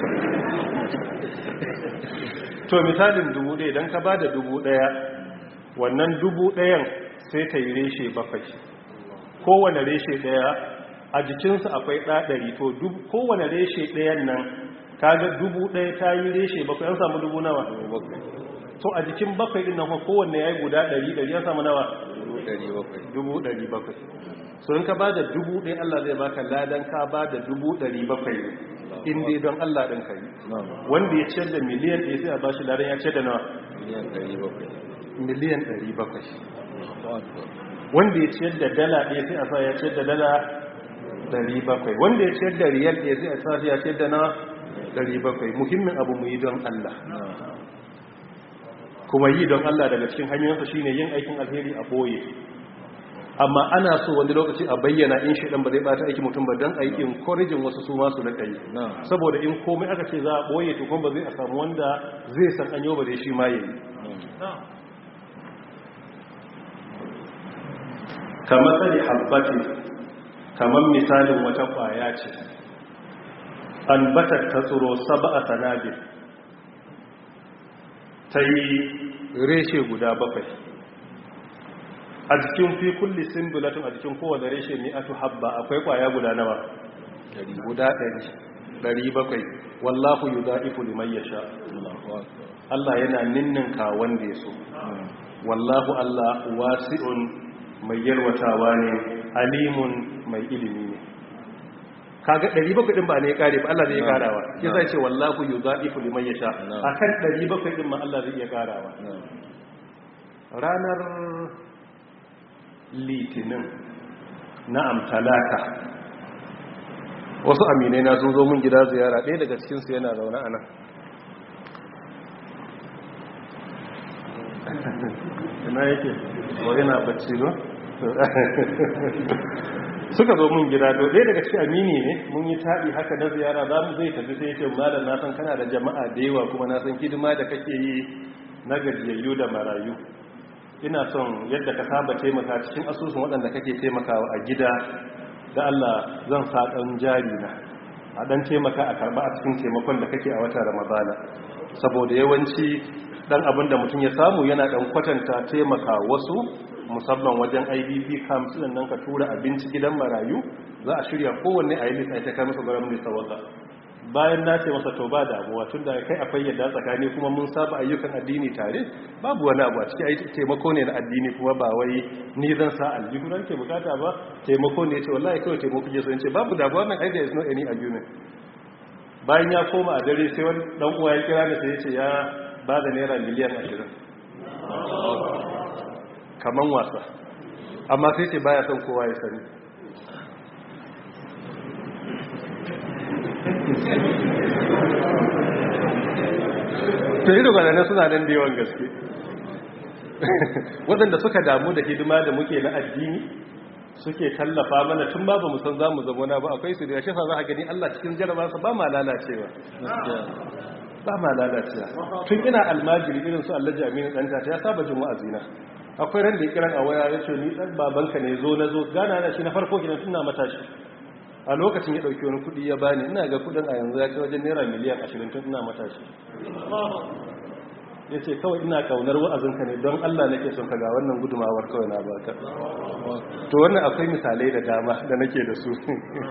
to misalin 1000 idan ka bada 1000 wannan 1000 sai ta yi reshe bakwai kowane reshe daya a jikinsa akwai ɗaɗari to kowane reshe ɗayan nan kaga 1000 ta yi reshe bakwai an samu 1000 nawa to a jikin bakwai ɗin nan kowanne ya yi guda 100 ya samu nawa 700 so in ka ba da 1000 Allah zai baka ladan ka ba da 700 in dai don Allah ɗin ka yi wanda ya ciyar da miliyan ɗaya sai a ba shi ladan ya ciyar da nawa miliyan 700 wanda ya ciyar da dala ɗaya sai a sa ya ciyar da dala 700 wanda ya ciyar da riyal ɗaya sai a sa ya ciyar da na 700 muhimmin abu mu yi don Allah kuma yi don Allah daga cikin hanyoyinsa shine yin aikin alheri a boye amma ana so wani lokaci a bayyana in shaidan ba zai bata aiki mutum ba don aiki encouraging wasu su masu da kai saboda in komai aka ce za a boye to kuma ba zai a samu wanda zai san an yau ba zai shi ma yayi kamar sani habbati kamar misalin wata kwaya ce an batar ta tsoro saba'a sanabil ta yi reshe guda 7 a jikin fi kulli simbulatun a jikin kowane reshe mai atu habba akwai kwaya guda nawa guda 700 wallahu yudaifu liman yasha Allah yana ninninka wanda ya so wallahu Allah wasi'un mai yalwatawa ne alimun mai ilimi ne kaga 700 din ba ne kare ba Allah zai karawa yasa ce wallahu yudaifu liman yasha akan 700 din ma Allah zai iya karawa ranar litinin na'am talata wasu aminai na sun zo mun gida ziyara ɗaya daga cikin su yana zaune anan ina yake ko yana bacci ba suka zo mun gida to ɗaya daga cikin amini ne mun yi taɗi haka na ziyara za mu zai tafi sai ce malam na san kana da jama'a da yawa kuma na san hidima da kake yi na gajiyayyu da marayu ina son yadda ka saba taimaka cikin asusun waɗanda kake taimakawa a gida da Allah zan sa ɗan jari na a ɗan taimaka a karɓa a cikin taimakon da kake a watan ramadana saboda yawanci ɗan abin da mutum ya samu yana ɗan kwatanta taimaka wasu musamman wajen IDP camps din nan ka tura abinci gidan marayu za a shirya kowanne a yi list a ta kai masa gwamnati sawaka bayan na ce masa to ba damuwa tun da kai akwai yadda tsakani kuma mun saba ayyukan addini tare babu wani abu a cikin aiki taimako ne na addini kuma ba wai ni zan sa aljihu ran ke bukata ba taimako ne ce wallahi kawai taimako ke so in ce babu damuwa nan ai there is no any argument bayan ya koma a dare sai wani dan uwa ya kira ni sai ya ce ya ba da naira miliyan 20 kaman wasa amma sai ce baya son kowa ya sani to yi dogarannin suna nan da yawan gaske waɗanda suka damu da hidima da muke na addini suke tallafa mana tun ba mu san za mu zama na ba akwai su da shafa za a gani Allah cikin jarabarsa ba ma lalacewa ba ma lalacewa tun ina almajiri irin su Allah jami'in ɗanta ta ya saba jin wa'azina akwai ran da ya kiran a waya ya ce ni ɗan babanka ne zo na zo gana na shi na farko gidan tuna matashi a lokacin ya ɗauki wani kuɗi ya bani ina ga kuɗin a yanzu ya ce wajen naira miliyan 20 tun ina matashi ya ce kawai ina kaunar wa'azinka ne don Allah nake son ka ga wannan gudumawar kawai na baka to wannan akwai misalai da dama da nake da su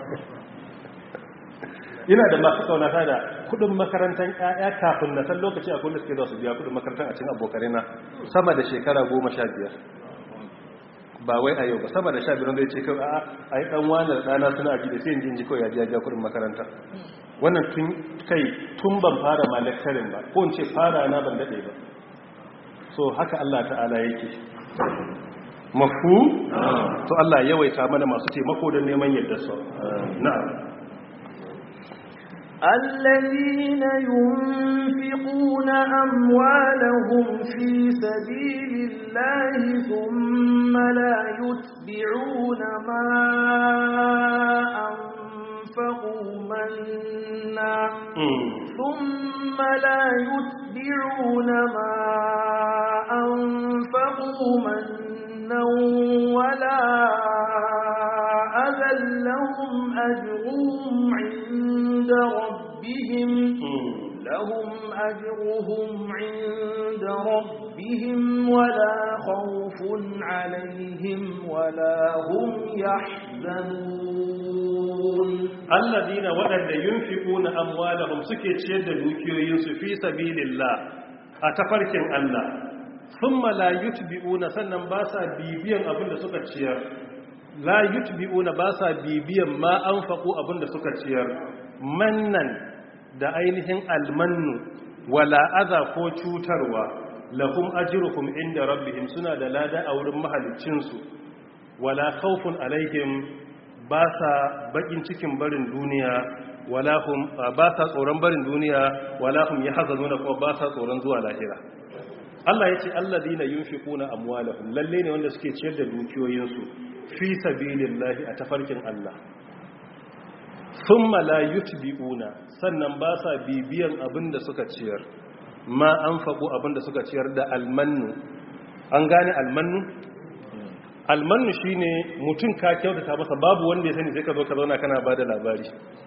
ina da masu kaunata da kudin makarantar ƴaƴa kafin na san lokaci akwai da suke zuwa su biya kudin makarantar a cikin abokanai na sama da shekara 15 ba wai a yau ba sama da 15 wanda ya ce kawai a yi ɗan wani da ɗana suna aji da sai yin jinji kawai ya biya kudin makaranta wannan tun ban fara ma lecturing ba ko in ce fara na ban daɗe ba so haka Allah ta'ala yake mafu to Allah yawaita mana masu taimako don neman yadda su na'am الذين ينفقون أموالهم في سبيل الله ثم لا يتبعون ما أنفقوا منا ثم لا يتبعون ما أنفقوا منا ولا أذى لهم أجرهم عند ربهم عند ربهم ولا خوف عليهم ولا هم يحزنون الذين ودن ينفقون أموالهم سكي تشيد دوكيوين في سبيل الله أتفركن الله ثم لا يتبعون سنن باسا بيبيان أبن سكا تشير la yutbi'una ba sa bibiyan ma anfaqu abinda suka ciyar mannan da ainihin almannu wala adha ko cutarwa lahum ajruhum inda rabbihim suna da lada a wurin mahaliccin su wala khawfun alaihim ba sa bakin cikin barin duniya wala hum ba sa tsoron barin duniya wala hum yahzanuna ko ba sa tsoron zuwa lahira Allah yace alladina yunfiquna amwalahum lalle ne wanda suke ciyar da dukiyoyinsu fi sabilillahi a tafarkin Allah thumma la yutbi'una sannan ba sa bibiyan abinda suka ciyar ma anfaqu abinda suka ciyar da almannu an gane almannu shine mutum ka kyautata masa babu wanda ya sani sai ka zo ka zauna kana bada labari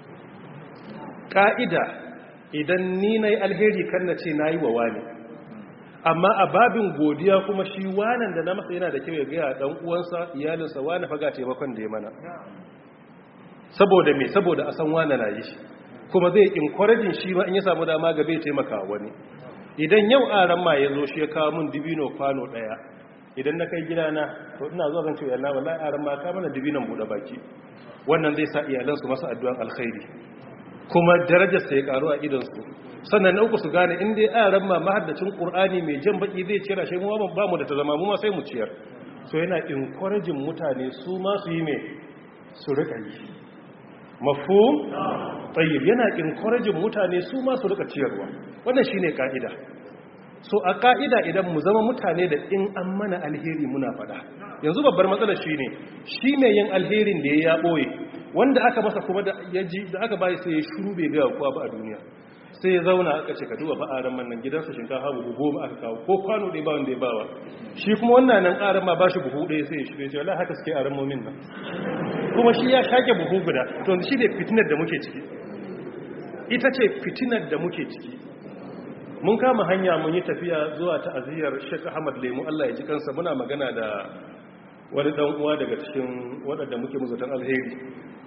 ka'ida idan ni nayi alheri kan na ce nayi wa wani amma a babin godiya kuma shi wanan da na masa yana da kyau ya gaya dan uwansa iyalinsa wani faga taimakon da ya mana saboda me saboda a san wani na yi kuma zai encouraging shi ma in ya samu dama ga bai taimaka wani idan yau aran ma ya zo shi ya kawo min dibino kwano daya idan na kai gidana to ina zuwa zan ce yana wallahi aran ma ka mana dibinon bude baki wannan zai sa iyalansu masa addu'an alkhairi kuma darajar sa ya karu a idan su sannan na uku su gane inda ya ran ma mahaddacin ƙur'ani mai jan baki zai ciyar shi mu ba mu da ta zama mu ma sai mu ciyar so yana encouraging mutane su ma su yi mai su rika yi mafhum tayyib yana encouraging mutane su ma su rika ciyarwa wannan shine kaida so a kaida idan mu zama mutane da in an mana alheri muna fada yanzu babbar matsalar shine shi mai yin alherin da ya boye wanda aka masa kuma da yaji da aka bai sai ya shiru bai ga kowa ba a duniya sai ya zauna aka ce ka duba ba aran man nan gidansa shinkafa buhu goma aka kawo ko kwano ɗaya ba wanda ya bawa shi kuma wannan nan aran ma ba shi buhu ɗaya sai ya shirye ce wallahi haka suke aran momin nan kuma shi ya shake buhu guda to shi ne fitinar da muke ciki ita ce fitinar da muke ciki mun kama hanya mun yi tafiya zuwa ta'aziyar Sheikh Ahmad Lemu Allah ya ji kansa muna magana da wani dan uwa daga cikin waɗanda muke muzatan alheri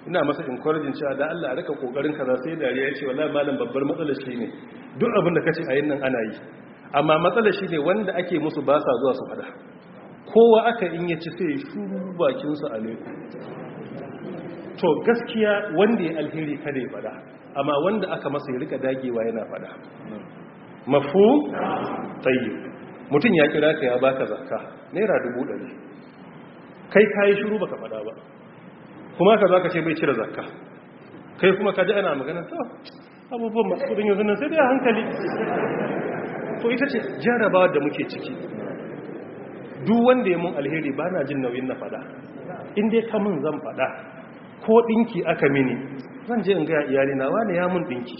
ina masa encouraging cewa da Allah a rika kokarin kaza sai dariya ya ce wallahi malam babbar matsalar shi ne duk abin da kace a yin nan ana yi amma matsalar shi ne wanda ake musu ba sa zuwa su fada kowa aka in ya ci sai ya shuru bakin su alaikum to gaskiya wanda ya alheri kada ya fada amma wanda aka masa ya rika dagewa yana fada mafu tayyib mutum ya kira ka ya baka zakka naira 100 kai kai shiru baka fada ba kuma ka zaka ce bai cire zakka kai kuma ka ji ana magana to abubuwan masu kudin yanzu nan sai dai a hankali to ita ce jarabawa da muke ciki duk wanda ya mun alheri ba na jin nauyin na fada in dai ka mun zan fada ko dinki aka mini zan je in ga iyali na wani ya mun dinki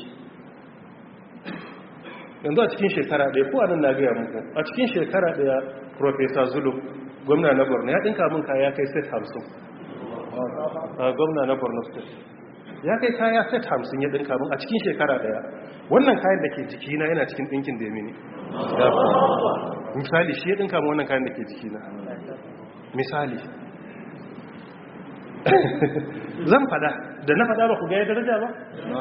yanzu a cikin shekara ɗaya ko anan na gaya muku a cikin shekara ɗaya Professor Zulu gwamna na Borno ya dinka mun kaya kai set 50 gwamna na Borno State ya kai kaya set 50 ya dinka mun a cikin shekara ɗaya wannan kayan da ke jikina yana cikin dinkin da mini misali shi ya dinka mun wannan kayan da ke jikina misali zan fada da na fada ba ku ga ya daraja ba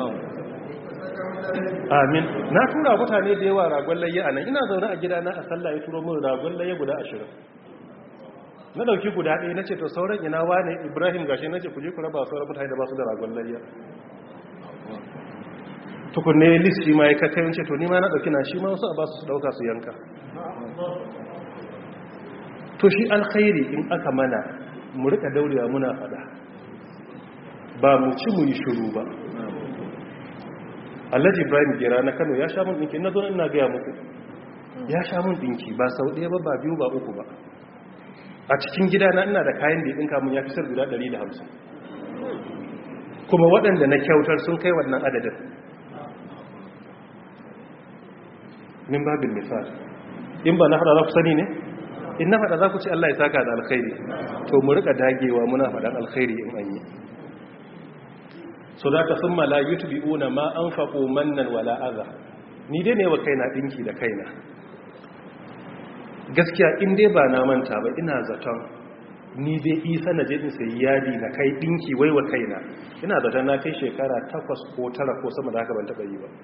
amin na tura mutane da yawa ragon layya a nan ina zaune a gidana a sallah ya turo min ragon layya guda 20 na dauki guda ɗaya nace to sauran ina wane Ibrahim gashi nace ku je ku raba sauran mutane da ba su da ragon layya tukunne list shi ma ya kai nace to ni ma na dauki na shi ma wasu a ba su dauka su yanka to shi alkhairi in aka mana mu rika daurewa muna fada ba mu ci mu yi shiru ba Alhaji Ibrahim Gera na Kano ya sha mun dinki na zo ina ga muku ya sha mun dinki ba sau ɗaya ba ba biyu ba uku ba a cikin gidana ina da kayan da ya dinka mun ya fi sar guda 150 kuma waɗanda na kyautar sun kai wannan adadin min babin misal in ba na fada za ku sani ne in na fada za ku ce Allah ya saka da alkhairi to mu rika dagewa muna faɗan alkhairi in an yi so da ka sun mala yutbi'una ma anfaqu mannan wala adha ni dai ne wa kaina dinki da kaina gaskiya in dai ba na manta ba ina zaton ni dai isa na je in sayi yadi na kai dinki wai wa kaina ina zaton na kai shekara 8 ko 9 ko sama da haka ban taba yi ba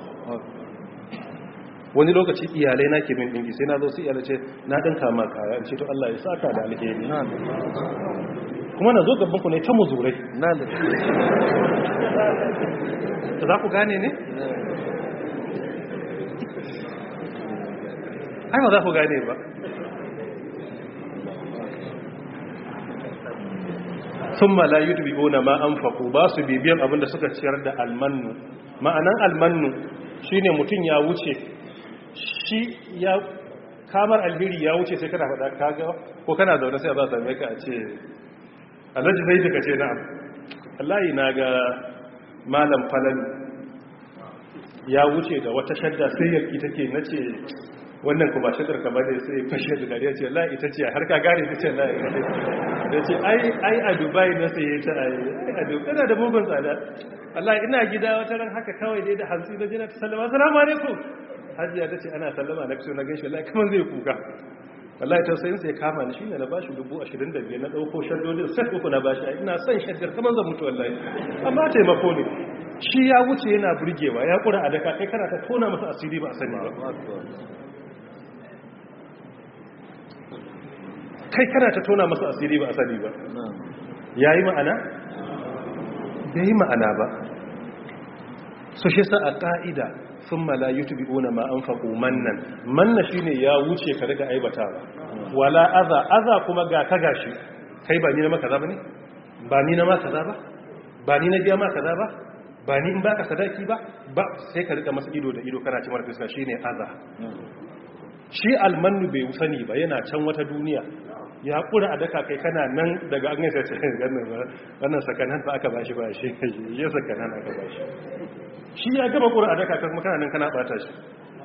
wani lokaci iyalai na ke min dinki sai na zo su iyalai ce na dinka ma kaya in ce to Allah ya saka da alheri kuma na zo gaban ku ne ta muzurai na da za ku gane ne ai ba za ku gane ba thumma la yutbi'una ma anfaqu ba su bibiyan abinda suka ciyar da almannu ma'anan almannu shine mutun ya wuce shi ya kamar alheri ya wuce sai kana faɗa kaga ko kana zaune sai ba same ka a ce Alhaji zai daga ce na'am wallahi na ga malam falal ya wuce da wata shadda sai yarki take nace wannan kuma shaddar ka bane sai fashe da dariya ce wallahi ita ce har ka gane ta ce wallahi da ce ai a Dubai na sai ta ai a Dubai kana da mugun tsada wallahi ina gida wata ran haka kawai dai da hantsi na jina ta sallama assalamu alaikum hajiya tace ana sallama na kiso na gaishe wallahi kaman zai kuka wallahi tausayin sai kama ni shine na bashi 25,000 na dauko shaddodin sai uku na bashi ina son shaddar kaman zan mutu wallahi amma taimako ne shi ya wuce yana burgewa ya kura a daka kai kana ta tona masa asiri ba a sani ba kai kana ta tona masa asiri ba a sani ba yayi ma'ana bai ma'ana ba so shi sa a ka'ida thumma la yutbi'una ma anfaqu manna shine ya wuce ka riga aibatawa wala adha kuma ga ka gashi kai ba ni na maka kaza bane ba ni na maka kaza ba ba ni na biya maka kaza ba ba ni in baka sadaki ba sai ka riga masa ido da ido kana cimar fiska shine adha shi almannu bai sani ba yana can wata duniya ya kura a daka kai kana nan daga an gaisa ce wannan sakanan fa aka bashi ba shi ya sakanan aka bashi shi ya gaba kura a daka kuma kana nan kana bata shi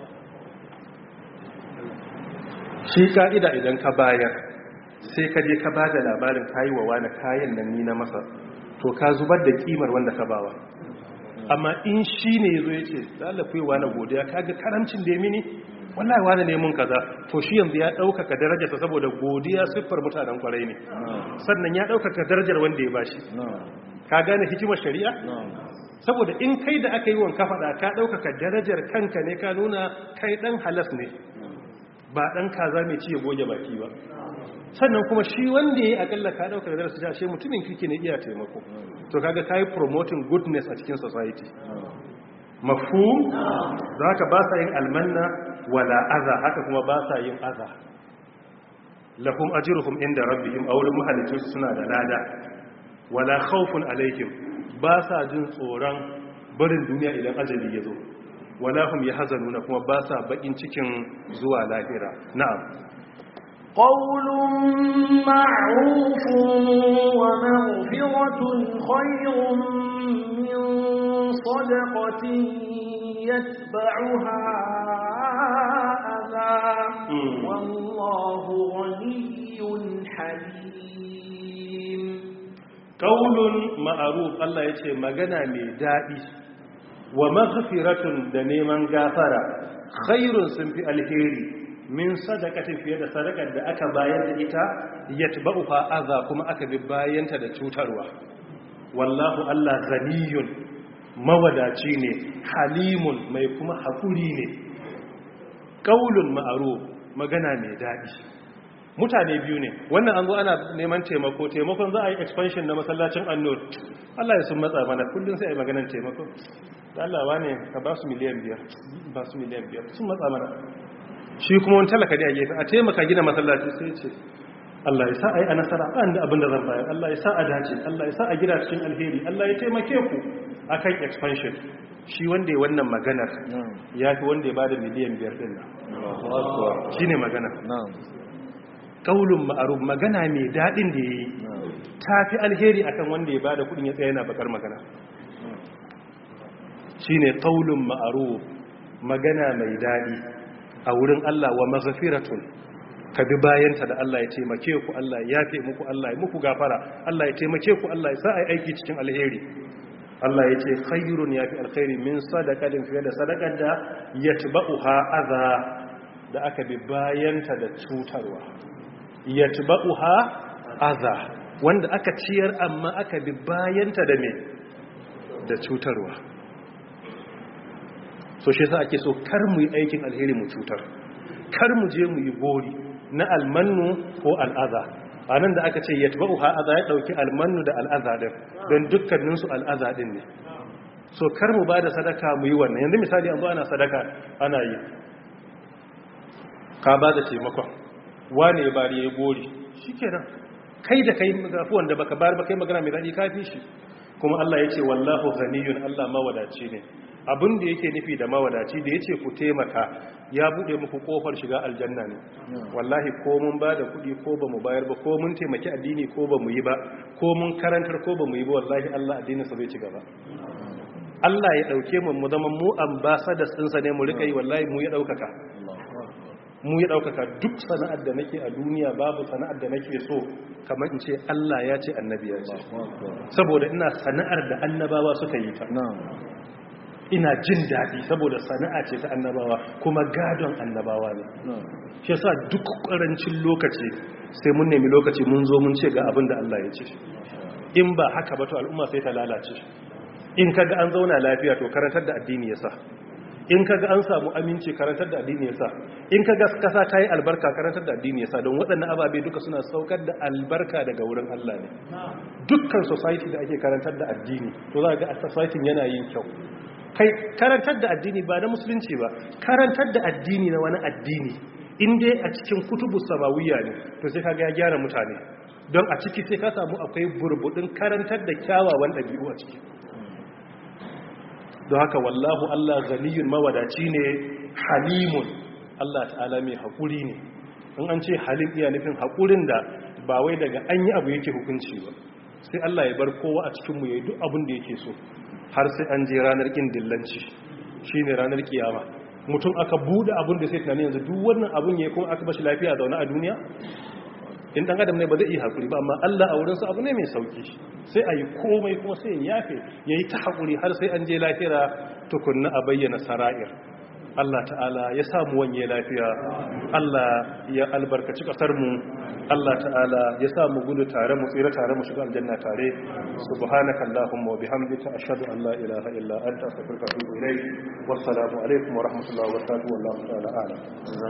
shi ka'ida idan ka bayar sai ka je ka bada labarin kayi wa wani kayan nan ni na masa to ka zubar da kimar wanda ka bawa amma in shi ne yazo yace Allah kuyi wani godiya kaga karamcin da ya mini wallahi wani ne mun kaza to shi yanzu ya daukaka darajarsa saboda godiya siffar mutanen kwarai ne sannan ya daukaka darajar wanda ya bashi ka gane hikimar shari'a saboda in kai da aka yi wanka fada ka ɗaukaka darajar kanka ne ka nuna kai ɗan halas ne ba ɗan kaza mai ci ya goge baki ba sannan kuma shi wanda ya yi akalla ka ɗaukaka darajar ashe mutumin kirki ne iya taimako to kaga ka yi promoting goodness a cikin society mafhum da haka ba sa yin almanna wala aza haka kuma ba sa yin aza lahum ajruhum inda rabbihim aw lil muhallikin suna da lada wala khawfun alaihim ba sa jin tsoron barin duniya idan ajali ya zo wala hum yahzanuna kuma ba sa bakin cikin zuwa lahira na'am qawlun ma'rufun wa maghfiratun khayrun min sadaqatin yatba'uha adha wallahu ghaniyyun halim qaulun ma'ruf Allah yace magana mai dadi wa maghfiratun da neman gafara khairun sun fi alheri min sadaqatin fiye da sadakar da aka bayar da ita yatba'uha adha kuma aka bi bayanta da cutarwa wallahu Allah ghaniyun mawadaci ne halimun mai kuma hakuri ne qaulun ma'ruf magana mai dadi mutane biyu ne wannan an zo ana neman taimakon za a yi expansion na masallacin annur Allah ya sun matsa mana kullum sai a yi maganar taimako da Allah wane ka ba su miliyan 5 ba su miliyan 5 sun matsa mana shi kuma wani talaka ne a gefe a taimaka gina masallaci sai ce Allah ya sa a yi a nasara ba da abin da zan bayar Allah ya sa a dace Allah ya sa a gida cikin alheri Allah ya taimake ku akan expansion shi wanda ya wannan maganar ya fi wanda ya ba da miliyan 5 din nan shi ne maganar kaulun ma'aruf magana mai daɗin da ya yi ta fi alheri akan wanda ya bada kudin ya tsaye na bakar magana shi ne kaulun ma'aruf magana mai daɗi a wurin Allah wa maghfiratun ka bi bayanta da Allah ya taimake ku Allah ya yafe muku Allah ya muku gafara Allah ya taimake ku Allah ya sa ai aiki cikin alheri Allah ya ce khairun ya fi alkhairi min sadaqatin fiye da sadaqar da yatba'uha adha da aka bi bayanta da cutarwa yatba'uha adha wanda aka ciyar amma aka bi bayanta da me da cutarwa so shi yasa ake so kar mu yi aikin alheri mu cutar kar mu je mu yi gori na almannu ko al'adha anan da aka ce yatba'uha adha ya dauki almannu da al'adha din don dukkanin su al'adha din ne so kar mu bada sadaka mu yi wannan yanzu misali an zo ana sadaka ana yi ka bada taimakon wane ya bari ya yi gori shi kenan kai da kai gafi wanda baka bayar ba kai magana mai daɗi kafi shi kuma Allah ya ce wallahu ghaniyun Allah mawadaci ne abin da yake nufi da mawadaci da ya ce ku taimaka ya buɗe muku ƙofar shiga aljanna ne wallahi ko mun ba da kuɗi ko ba mu bayar ba ko mun taimaki addini ko ba mu yi ba ko mun karantar ko ba mu yi ba wallahi Allah addininsa zai ci gaba Allah ya ɗauke mu zama mu ambassadors ɗinsa ne mu riƙa yi wallahi mu ya ɗaukaka mu ya ɗaukaka duk sana'ar da nake a duniya babu sana'ar da nake so kamar in ce Allah ya ce annabi ya ce saboda ina sana'ar da annabawa suka yi ta ina jin daɗi saboda sana'a ce ta annabawa kuma gadon annabawa ne shi yasa duk ƙarancin lokaci sai mun nemi lokaci mun zo mun ce ga abin da Allah ya ce in ba haka ba to al'umma sai ta lalace in kaga an zauna lafiya to karantar da addini yasa in kaga an samu aminci karantar da addini yasa in kaga kasa ta yi albarka karantar da addini yasa don waɗannan ababe duka suna saukar da albarka daga wurin Allah ne dukkan society da ake karantar da addini to za ga a society yana yin kyau kai karantar da addini ba na musulunci ba karantar da addini na wani addini in dai a cikin kutubu samawiyya ne to sai kaga ya gyara mutane don a ciki sai ka samu akwai burbudin karantar da kyawawan ɗabi'u a ciki don haka wallahu Allah ganiyun mawadaci ne halimun Allah ta'ala mai haƙuri ne in an ce halim iya nufin haƙurin da ba wai daga an yi abu yake hukunci ba sai Allah ya bar kowa a cikinmu ya yi duk abin da yake so har sai an je ranar ƙin dillanci shi ne ranar kiyama mutum aka buɗe abin da sai tunani yanzu duk wannan abin ya yi kuma aka bashi lafiya zaune a duniya in ɗan adam ne ba zai iya haƙuri ba amma Allah a wurinsa abu ne mai sauki sai a yi komai kuma sai ya yafe ya yi ta haƙuri har sai an je lahira tukunna a bayyana sara'ir Allah ta'ala ya samu wanye lafiya, Allah ya albarkaci kasar mu, Allah ta'ala ya samu gudu tare mu tsira tare mu shiga aljanna tare. Subhanaka Allahumma wa bihamdika ashhadu an la ilaha illa anta astaghfiruka wa atubu ilayk. Wassalamu alaikum wa rahmatullahi wa barakatuh. Wallahu ta'ala a'lam.